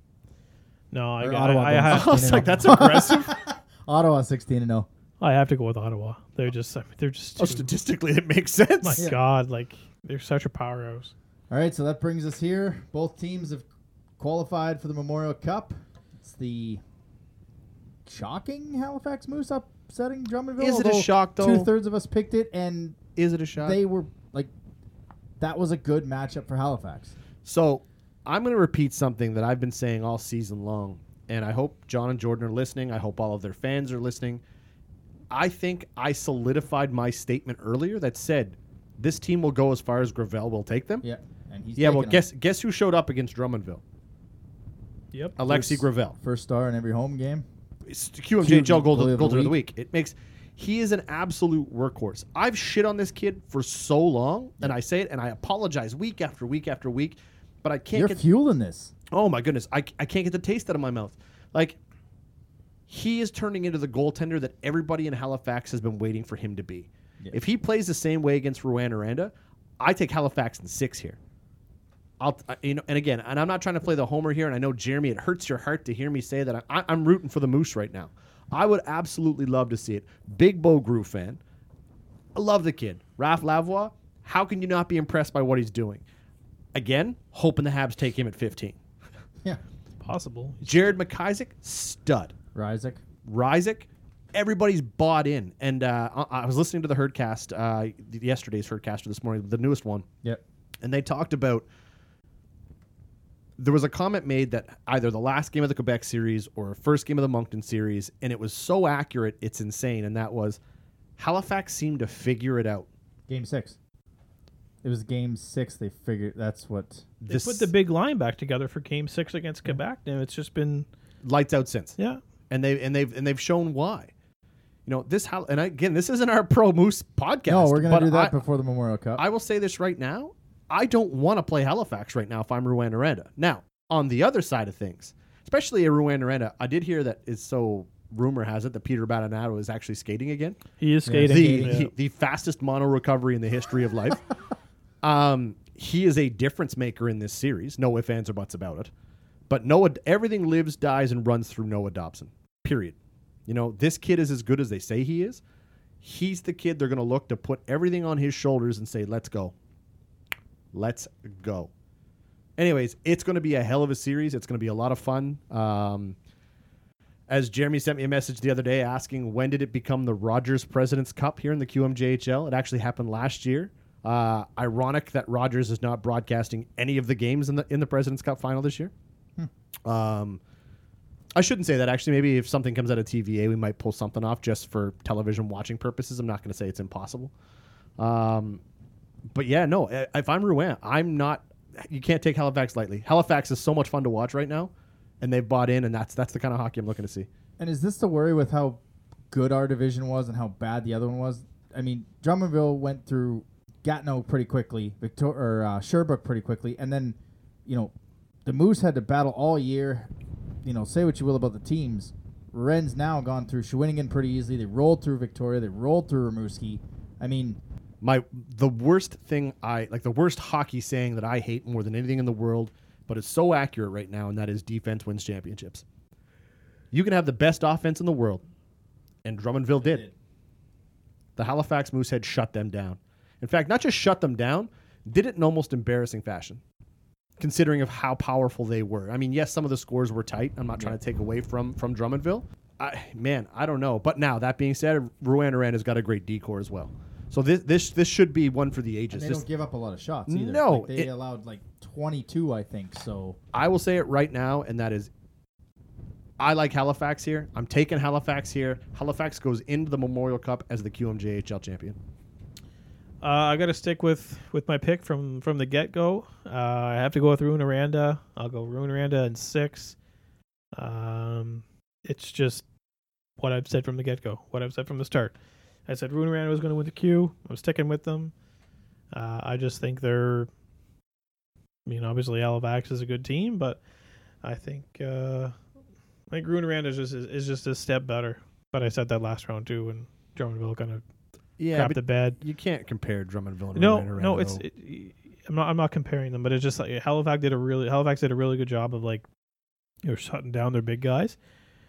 No, I Or got. Ottawa I, I, going have, I was like, sixteen that's aggressive. Ottawa sixteen and zero. I have to go with Ottawa. They're just. I mean, they're just. Oh, Too, statistically, it makes sense. my Yeah. God, like they're such a powerhouse. All right, so that brings us here. Both teams have qualified for the Memorial Cup. It's the shocking Halifax Moose upsetting Drummondville. Is it a although shock, though? Two thirds of us picked it, and Is it a shot? they were like, that was a good matchup for Halifax. So I'm going to repeat something that I've been saying all season long, and I hope John and Jordan are listening. I hope all of their fans are listening. I think I solidified my statement earlier that said this team will go as far as Gravel will take them. Yeah, and he's Yeah, well, taken guess guess who showed up against Drummondville? Yep. Alexi First- Gravel. first star in every home game. It's the Q M J H L Q- Golden, Goalie of the Golden of the Week. Week. It makes he is an absolute workhorse. I've shit on this kid for so long, and I say it, and I apologize week after week after week, but I can't You're get. fueling this. Oh my goodness, I, I can't get the taste out of my mouth. Like, he is turning into the goaltender that everybody in Halifax has been waiting for him to be. Yeah. If he plays the same way against Rouyn-Noranda, I take Halifax in six here. I'll I, you know, and again, and I'm not trying to play the homer here. And I know Jeremy, it hurts your heart to hear me say that. I, I'm rooting for the Moose right now. I would absolutely love to see it. Big Bo Groove fan. I love the kid, Raph Lavoie. How can you not be impressed by what he's doing? Again, hoping the Habs take him at fifteen. Yeah. Possible. Jared McIsaac, stud. Ryzik. Ryzik, everybody's bought in. And uh, I, I was listening to the Herdcast, uh, yesterday's Herdcast or this morning, the newest one, Yep. and they talked about there was a comment made that either the last game of the Quebec series or first game of the Moncton series, and it was so accurate, it's insane, and that was Halifax seemed to figure it out. Game six. It was game six. They figured that's what. They This put the big line back together for Game Six against Quebec, and it's just been lights out since. yeah. And they and they've and they've shown why. You know, this Hal- and again, this isn't our Pro Moose podcast. No, we're gonna but do that I, before the Memorial Cup. I will say this right now. I don't want to play Halifax right now if I'm Rouyn-Noranda. Now, on the other side of things, especially at Rouyn-Noranda, I did hear that is so rumor has it that Peter Badanato is actually skating again. He is Yeah, skating. The, yeah. the the fastest mono recovery in the history of life. um, he is a difference maker in this series. No ifs, ands, or buts about it. But Noah, everything lives, dies, and runs through Noah Dobson. Period. You know, this kid is as good as they say he is. He's the kid they're going to look to put everything on his shoulders and say, let's go. Let's go. Anyways, it's going to be a hell of a series. It's going to be a lot of fun. Um, as Jeremy sent me a message the other day asking when did it become the Rogers President's Cup here in the Q M J H L? It actually happened last year. Uh, ironic that Rogers is not broadcasting any of the games in the in the President's Cup final this year. Hmm. Um, I shouldn't say that. Actually, maybe if something comes out of T V A, we might pull something off just for television watching purposes. I'm not going to say it's impossible. Um, but yeah, no. If I'm Rouyn, I'm not. You can't take Halifax lightly. Halifax is so much fun to watch right now, and they've bought in, and that's that's the kind of hockey I'm looking to see. And is this the worry with how good our division was and how bad the other one was? I mean, Drummondville went through Gatineau pretty quickly, Victor or uh, Sherbrooke pretty quickly, and then, you know, the Moose had to battle all year. You know, say what you will about the teams. Ren's now gone through Shawinigan pretty easily. They rolled through Victoria. They rolled through Rimouski. I mean, My the worst thing I like the worst hockey saying that I hate more than anything in the world, but it's so accurate right now, and that is defense wins championships. You can have the best offense in the world, and Drummondville did. did. The Halifax Moose had shut them down. In fact, not just shut them down, did it in almost embarrassing fashion, considering of how powerful they were. I mean, yes, some of the scores were tight. I'm not trying Yeah. to take away from from Drummondville. I, man, I don't know. But now, that being said, Rouyn-Noranda has got a great decor as well. So this this this should be one for the ages. and they This- don't give up a lot of shots either. No, Like, they it- allowed like twenty-two, I think. So I will say it right now, and that is, I like Halifax here. I'm taking Halifax here. Halifax goes into the Memorial Cup as the Q M J H L champion. Uh, I got to stick with, with my pick from, from the get go. Uh, I have to go with Rouyn-Noranda. I'll go Rouyn-Noranda in six. Um, it's just what I've said from the get go. What I've said from the start. I said Rouyn-Noranda was going to win the Q. I'm sticking with them. Uh, I just think they're. I mean, obviously Halifax is a good team, but I think uh, I think Rouyn-Noranda is just is, is just a step better. But I said that last round too, and Drummondville kind of Yeah, crap but the bed. you can't compare Drummondville and No, Rouyn-Noranda, no, it's. though. It, I'm not. I'm not comparing them, but it's just like Halifax did a really. Halifax did a really good job of like, you know, shutting down their big guys.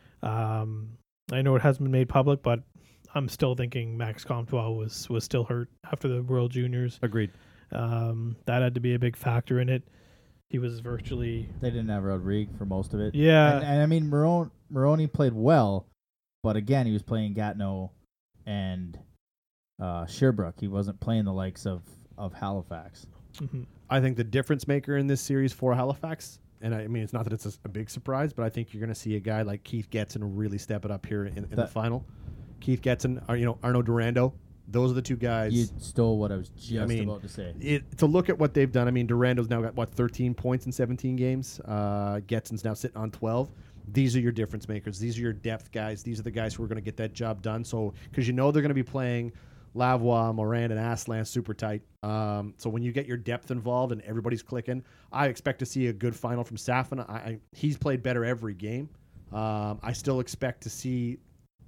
Um, I know it hasn't been made public, but I'm still thinking Max Comtois was was still hurt after the World Juniors. Agreed. Um, that had to be a big factor in it. He was virtually. They didn't have Rodrigue for most of it. Yeah, And, and I mean, Maroney, Maroney played well, but again, he was playing Gatineau and uh, Sherbrooke. He wasn't playing the likes of, of Halifax. mhm. I think the difference maker in this series for Halifax, and I mean, it's not that it's a, a big surprise, but I think you're going to see a guy like Keith Getson really step it up here in, in the That- final. Keith Getson, or, you know, Arnaud Durando, those are the two guys. You stole what I was just I mean, about to say. It, to look at what they've done, I mean, Durando's now got, what, thirteen points in seventeen games? Uh, Getson's now sitting on twelve. These are your difference makers. These are your depth guys. These are the guys who are going to get that job done. So, because you know they're going to be playing Lavoie, Moran, and Aslan super tight. Um, so when you get your depth involved and everybody's clicking, I expect to see a good final from Safin. I, I, he's played better every game. Um, I still expect to see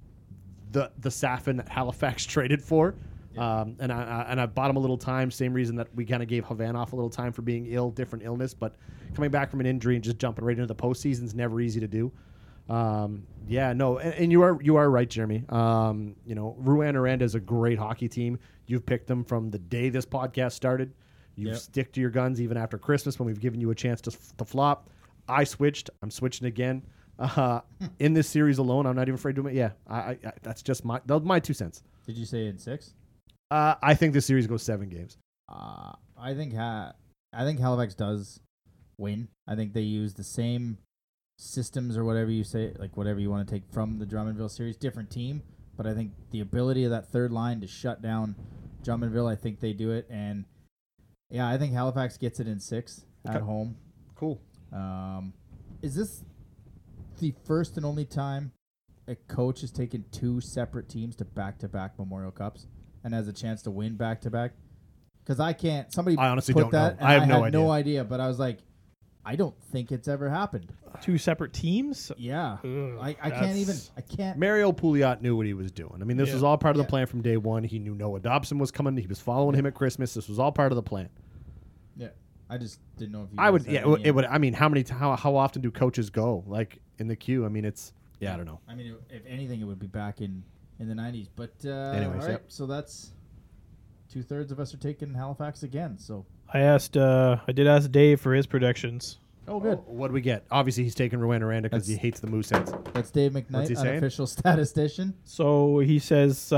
the the Safin that Halifax traded for. Um, and I, I and I bought him a little time. Same reason that we kind of gave Havanoff a little time for being ill, different illness. But coming back from an injury and just jumping right into the postseason is never easy to do. Um, yeah, no, and, and you are you are right, Jeremy. Um, you know, Rouyn-Noranda is a great hockey team. You've picked them from the day this podcast started. You Yep. stick to your guns even after Christmas when we've given you a chance to to flop. I switched. I'm switching again. Uh, in this series alone, I'm not even afraid to admit. Yeah, I, I, I that's just my those my two cents. Did you say in six? Uh, I think this series goes seven games. Uh, I think ha- I think Halifax does win. I think they use the same systems or whatever you say, like whatever you want to take from the Drummondville series. Different team, but I think the ability of that third line to shut down Drummondville, I think they do it. And yeah, I think Halifax gets it in six at Okay. home. Cool. Um, is this the first and only time a coach has taken two separate teams to back-to-back Memorial Cups and has a chance to win back-to-back? Because I can't. Somebody I honestly put don't that, know. and I have I no had no idea. But I was like, I don't think it's ever happened. Two separate teams. Yeah, Ugh, I, I can't even. that's- I can't. Mario Pouliot knew what he was doing. I mean, this Yeah. was all part of the Yeah. plan from day one. He knew Noah Dobson was coming. He was following him at Christmas. This was all part of the plan. Yeah, I just didn't know if you. I guys would, had yeah, any- it would. I mean, how many, t- how how often do coaches go like in the queue? I mean, it's yeah, I don't know. I mean, if anything, it would be back in in the nineties. But uh, Anyways, all right, yep. so that's two thirds of us are taking Halifax again. So I asked. Uh, I did ask Dave for his predictions. oh, good. What do we get? Obviously, he's taking Rouyn-Noranda because he That's- hates the Mooseheads. That's Dave What's McKnight, he saying? unofficial statistician. So he says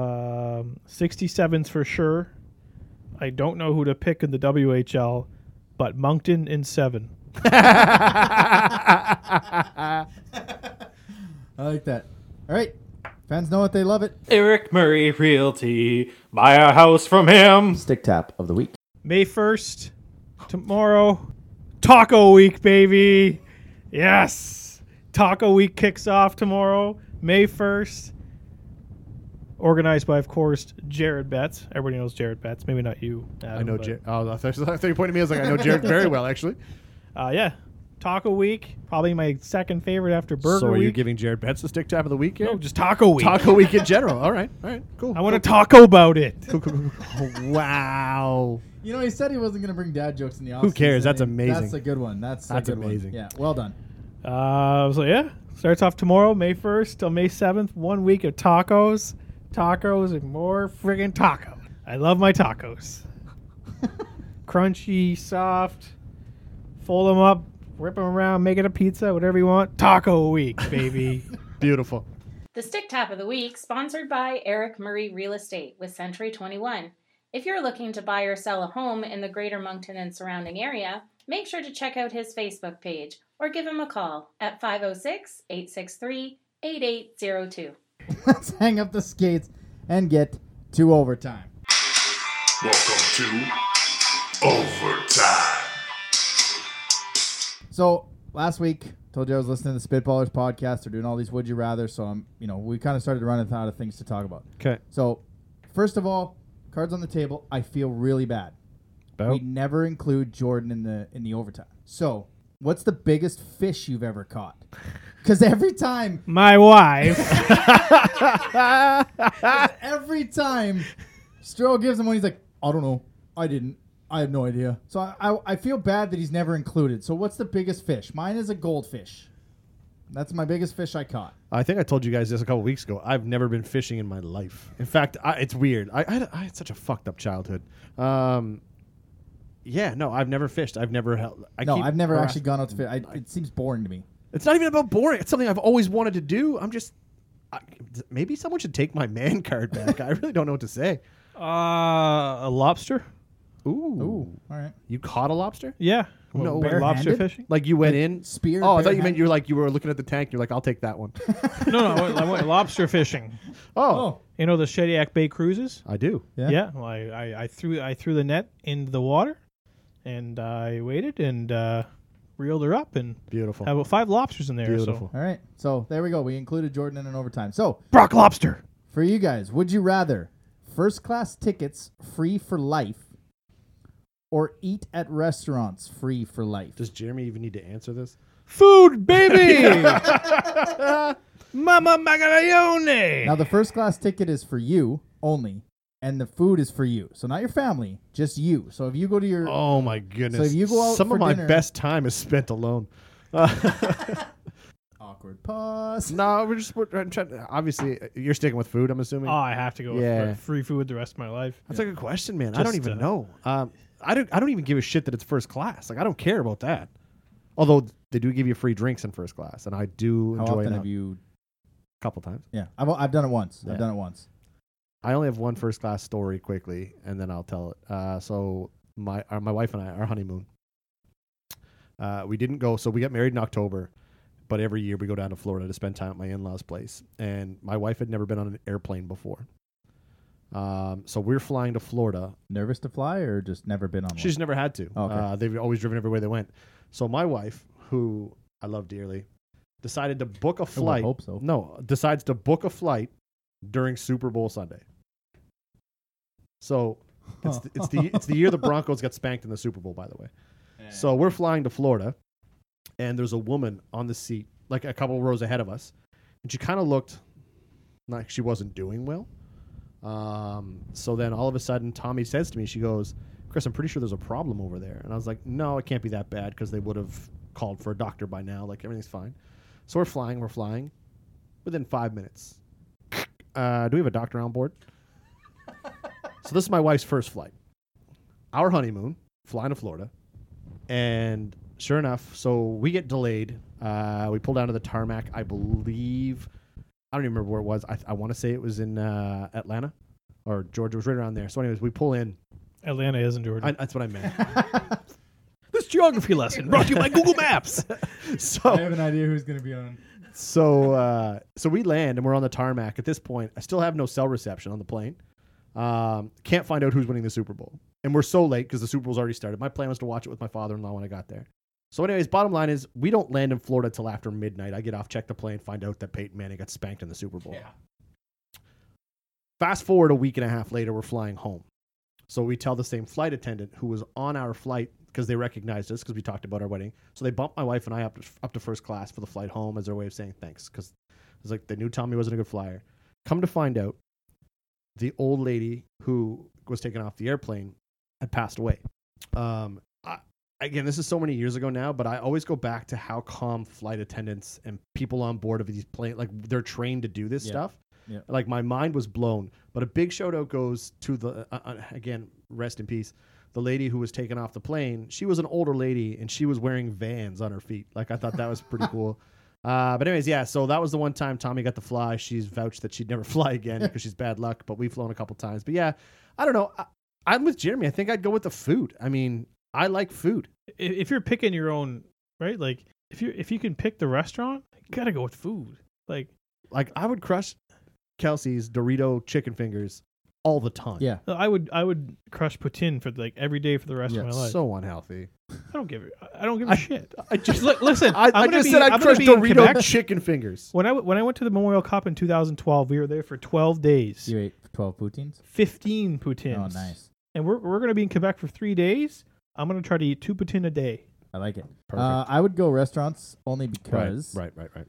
um sixty-sevens for sure. I don't know who to pick in the W H L, but Moncton in seven. I like that. All right, fans know it; they love it. Eric Murray Realty. Buy a house from him. Stick tap of the week. May first, tomorrow, Taco Week, baby. Yes. Taco Week kicks off tomorrow, May first. Organized by, of course, Jared Betts. Everybody knows Jared Betts. Maybe not you, Adam, I know. but, Jer- oh, I thought, I thought you pointed at me. I was like, I know Jared very well, actually. Uh, yeah. Taco Week, probably my second favorite after Burger so, are Week. you giving Jared Betts the stick tap of the week here? No, just Taco Week. Taco Week in general. All right, all right, cool. I want to taco about it. Cool, cool, cool, cool. Wow. You know, he said he wasn't going to bring dad jokes in the office. cares? That's amazing. That's a good one. That's, That's a good amazing. One. Yeah, well done. Uh, so yeah, starts off tomorrow, May first till May seventh. One week of tacos, tacos, and more friggin' tacos. I love my tacos. Crunchy, soft. Fold them up, rip them around, make it a pizza, whatever you want. Taco week, baby. Beautiful. The Stick Tap of the Week, sponsored by Eric Murray Real Estate with Century twenty-one. If you're looking to buy or sell a home in the greater Moncton and surrounding area, make sure to check out his Facebook page or give him a call at five oh six, eight six three, eight eight zero two. Let's hang up the skates and get to overtime. Welcome to Overtime. So last week, told you I was listening to the Spitballers podcast. They're doing all these Would You Rather. So I'm, you know, we kind of started running out of things to talk about. Okay. So first of all, cards on the table. I feel really bad. About? We never include Jordan in the in the overtime. So what's the biggest fish you've ever caught? Because every time, My wife. every time, Stroh gives him one, he's like, I don't know. I didn't. I have no idea. So I, I, I feel bad that he's never included. So what's the biggest fish? Mine is a goldfish. That's my biggest fish I caught. I think I told you guys this a couple weeks ago. I've never been fishing in my life. In fact, I, it's weird. I, I, had, I had such a fucked up childhood. Um, yeah, no, I've never fished. I've never held. I No, keep I've never harass- actually gone out to fish. I, it seems boring to me. It's not even about boring. It's something I've always wanted to do. I'm just. I, maybe someone should take my man card back. I really don't know what to say. Uh, a lobster? Ooh. Ooh, all right. You caught a lobster? Yeah. No, Well, lobster barehanded? fishing? Like you went in? Spear. Oh, I thought you barehanded? meant you were like you were looking at the tank. You're like, I'll take that one. no, no, I went, I went lobster fishing. Oh, Oh, You know the Shediac Bay cruises? I do. yeah. Yeah. Well, I, I, I threw I threw the net into the water, and I waited and uh, reeled her up, and Beautiful. had about five lobsters in there. Beautiful. All right. So there we go. We included Jordan in an overtime. So So Brock Lobster. for you guys, would you rather first class tickets free for life or eat at restaurants free for life? Does Jeremy even need to answer this? Food, baby. Mama Maglione. Now, the first class ticket is for you only, and the food is for you. So not your family, just you. So if you go to your... Oh my goodness! So if you go out some for of my dinner- best time is spent alone. Awkward pause. No, we're just we're, I'm trying. Obviously, you're sticking with food. I'm assuming. Oh, I have to go Yeah. with free food the rest of my life. That's a good question, man. I don't Just, even uh, know. Um, I don't. I don't even give a shit that it's first class. Like I don't care about that. Although they do give you free drinks in first class, and I do How enjoy often that have you... a couple times. Yeah, I've, I've done it once. Yeah. I've done it once. I only have one first class story quickly, and then I'll tell it. Uh, so my uh, my wife and I, our honeymoon, uh, we didn't go. So we got married in October, but every year we go down to Florida to spend time at my in-laws' place. And my wife had never been on an airplane before. Um, so we're flying to Florida. Nervous to fly or just never been on one? She's never had to. Okay. Uh, they've always driven everywhere they went. So my wife, who I love dearly, decided to book a I would flight. hope so. No, decides to book a flight during Super Bowl Sunday. So it's the, it's the it's the year the Broncos got spanked in the Super Bowl, by the way. So we're flying to Florida, and there's a woman on the seat, like a couple rows ahead of us, and she kind of looked like she wasn't doing well. Um, so then all of a sudden, Tommy says to me, she goes, "Chris, I'm pretty sure there's a problem over there." And I was like, "No, it can't be that bad because they would have called for a doctor by now. Like everything's fine." So we're flying, we're flying. Within five minutes, uh, do we have a doctor on board? So this is my wife's first flight. Our honeymoon, flying to Florida. And sure enough, so we get delayed. Uh, we pull down to the tarmac. I believe, I don't even remember where it was. I, I want to say it was in uh, Atlanta or Georgia. It was right around there. So anyways, we pull in. Atlanta isn't Georgia. I, that's what I meant. This geography lesson brought to you by Google Maps. So I have an idea who's going to be on. So uh, so we land and we're on the tarmac. At this point, I still have no cell reception on the plane. Um, can't find out who's winning the Super Bowl. And we're so late because the Super Bowl's already started. My plan was to watch it with my father-in-law when I got there. So anyways, bottom line is we don't land in Florida till after midnight. I get off, check the plane, find out that Peyton Manning got spanked in the Super Bowl. Yeah. Fast forward a week and a half later, we're flying home. So we tell the same flight attendant who was on our flight because they recognized us because we talked about our wedding. So they bumped my wife and I up to, up to first class for the flight home as their way of saying thanks because it was like they knew Tommy wasn't a good flyer. Come to find out, the old lady who was taken off the airplane had passed away. Um, I, again, this is so many years ago now, but I always go back to how calm flight attendants and people on board of these planes, like they're trained to do this Yeah. stuff. Yeah. Like my mind was blown. But a big shout out goes to the, uh, uh, again, rest in peace, the lady who was taken off the plane. She was an older lady and she was wearing Vans on her feet. Like I thought that was pretty cool. Uh, but anyways, yeah, so that was the one time Tommy got to fly. She's vouched that she'd never fly again because she's bad luck, but we've flown a couple times. But yeah, I don't know. I, I'm with Jeremy. I think I'd go with the food. I mean, I like food. if, if you're picking your own, right? Like if you if you can pick the restaurant, you gotta go with food. Like Like I would crush Kelsey's Dorito chicken fingers all the time. Yeah. I would I would crush poutine for like every day for the rest Yeah, of my life. So unhealthy. I don't give a, I don't give a I- shit. I just, Li- listen, I, I'm I gonna just be- said I'd I'm gonna crush be in Dorito Quebec. chicken fingers. When I w- when I went to the Memorial Cup in two thousand twelve, we were there for twelve days, You ate twelve poutines? fifteen poutines. Oh, nice. And we're we're gonna be in Quebec for three days. I'm gonna try to eat two poutine a day. I like it. Perfect. Uh, I would go restaurants only because Right, right, right, right.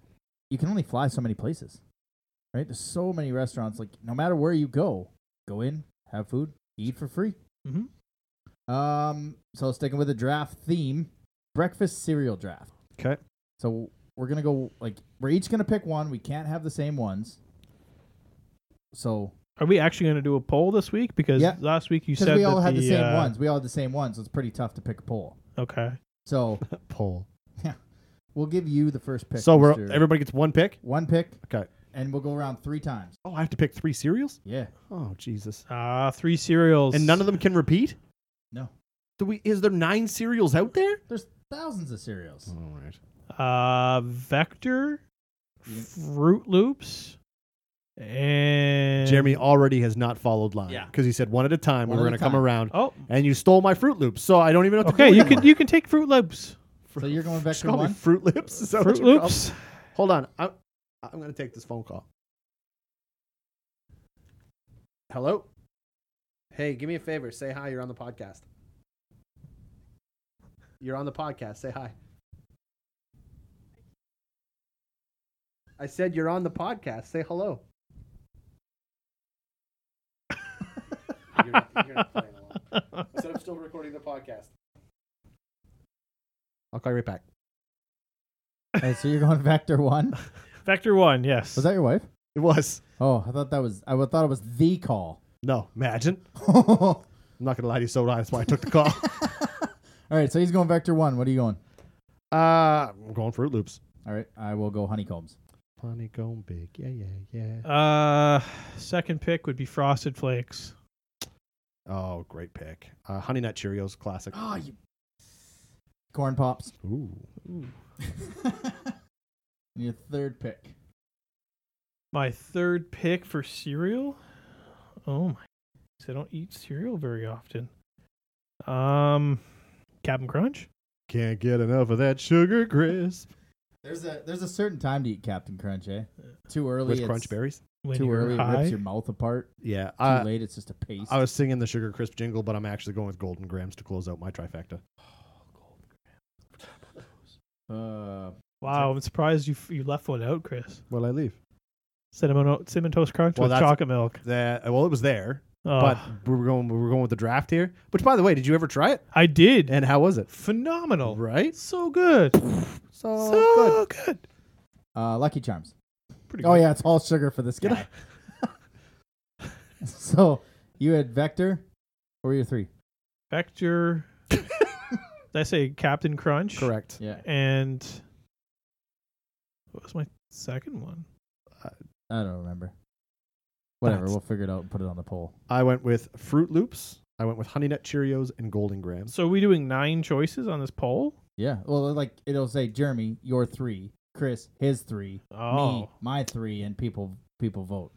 you can only fly so many places, right? There's so many restaurants. Like no matter where you go, go in, have food, eat for free. Mm-hmm. Um, so sticking with the draft theme, breakfast cereal draft. Okay. So we're gonna go like we're each gonna pick one. We can't have the same ones. So Are we actually going to do a poll this week? Because Yeah. last week you because said we all that had the, the same uh, ones, we all had the same ones. So it's pretty tough to pick a poll. Okay. So Poll. we'll give you the first pick. So we're Mister everybody gets one pick. one pick, Okay. and we'll go around three times. Oh, I have to pick three cereals. Yeah. Oh, Jesus. Uh, three cereals. And none of them can repeat. No. Do we? Is there nine cereals out there? There's thousands of cereals. All right. Uh, Vector, Yeah. Fruit Loops, and Jeremy already has not followed line. Yeah. Because he said one at a time. One we were at going a to come time. around, Oh, and you stole my Fruit Loops, so I don't even know what to okay. do You anymore. can you can take Fruit Loops. So you're going Just Vector call me one. Fruit Lips. Is that what Fruit you're calling Loops. me? Hold on. I'm, I'm going to take this phone call. Hello? Hey, give me a favor. Say hi. You're on the podcast. You're on the podcast. Say hi. I said you're on the podcast. Say hello. you're, not, you're not playing along. I said I'm still recording the podcast. I'll call you right back. All right, so you're going Vector one. Vector one. Yes. Was that your wife? It was. Oh, I thought that was. I would- thought it was the call. No, imagine. All I'm not going to lie to you, so that's why I took the call. right, so he's going Vector one. What are you going? uh, I'm going Fruit Loops. All right, I will go Honeycombs. Honeycomb big. Yeah, yeah, yeah. Uh, second pick would be Frosted Flakes. Oh, great pick. Uh, Honey Nut Cheerios, classic. Oh, you. Corn Pops. Ooh. And your third pick. My third pick for cereal. Oh my! I don't eat cereal very often. Um, Captain Crunch. Can't get enough of that sugar crisp. There's a there's a certain time to eat Captain Crunch, eh? Too early. With it's- Crunch Berries? When Too you're early, it high. rips your mouth apart. Yeah. Too Uh, late, it's just a paste. I was singing the sugar crisp jingle, but I'm actually going with Golden Grams to close out my trifecta. Uh, Wow, I'm surprised you f- you left one out, Chris. What'd I leave? Cinnamon o- cinnamon toast crunch Well, with that's- chocolate milk. That well, it was there, Oh, but we were going we were going with the draft here. Which, by the way, did you ever try it? I did. And how was it? Phenomenal. Right? So good. So, so good. good. uh, Lucky Charms. Pretty Oh good. yeah, it's all sugar for this guy. So you had Vector. What were your three? Vector. Did I say Captain Crunch? Correct. Yeah, And what was my second one? I don't remember. Whatever, That's- we'll figure it out and put it on the poll. I went with Fruit Loops. I went with Honey Nut Cheerios and Golden Grams. So are we doing nine choices on this poll? Yeah, well, like it'll say Jeremy, your three, Chris, his three, Oh. me, my three, and people people vote.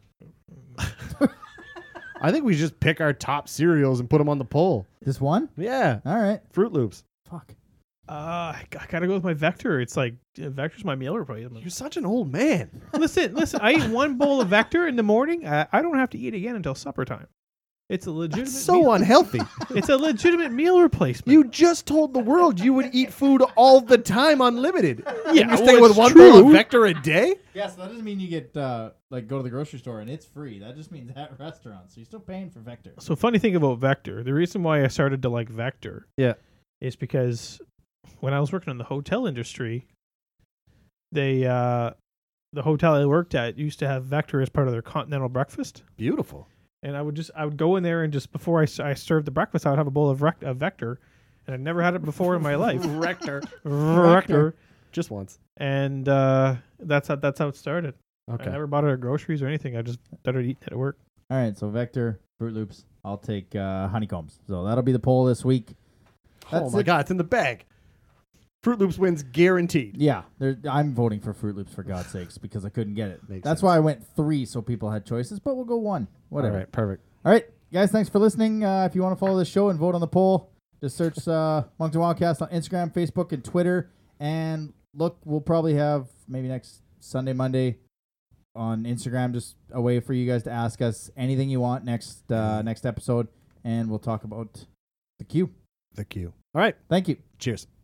I think we just pick our top cereals and put them on the poll. Just one? Yeah. All right. Fruit Loops. Fuck. Uh, I g- I gotta go with my Vector. It's like uh, Vector's my meal replacement. You're such an old man. listen, listen. I eat one bowl of Vector in the morning. I, I don't have to eat again until supper time. It's a legitimate. That's so meal. unhealthy. It's a legitimate meal replacement. You just told the world you would eat food all the time, unlimited. Yeah, you stay well, with it's one bowl true. of Vector a day. Yeah, so that doesn't mean you get uh, like go to the grocery store and it's free. That just means at restaurants. So you're still paying for Vector. So funny thing about Vector, the reason why I started to like Vector, Yeah. is because when I was working in the hotel industry, they uh, the hotel I worked at used to have Vector as part of their continental breakfast, Beautiful. and I would just I would go in there and just before I, s- I served the breakfast, I would have a bowl of, rec- of Vector, and I'd never had it before in my life. Rector. Vector, Just once. and uh, that's how that's how it started. Okay. I never bought it at groceries or anything. I just started eating it at work. All right, so Vector, Fruit Loops. I'll take uh, Honeycombs. So that'll be the poll this week. Oh That's my it. God, it's in the bag. Fruit Loops wins guaranteed. Yeah, there, I'm voting for Fruit Loops for God's sakes because I couldn't get it. Makes That's sense. why I went three so people had choices, but we'll go one. Whatever. All right, perfect. All right, guys, thanks for listening. Uh, if you want to follow the show and vote on the poll, just search uh, Moncton Wildcast on Instagram, Facebook, and Twitter. And look, we'll probably have maybe next Sunday, Monday on Instagram, just a way for you guys to ask us anything you want next uh, next episode, and we'll talk about the queue. The Q. All right. Thank you. Cheers.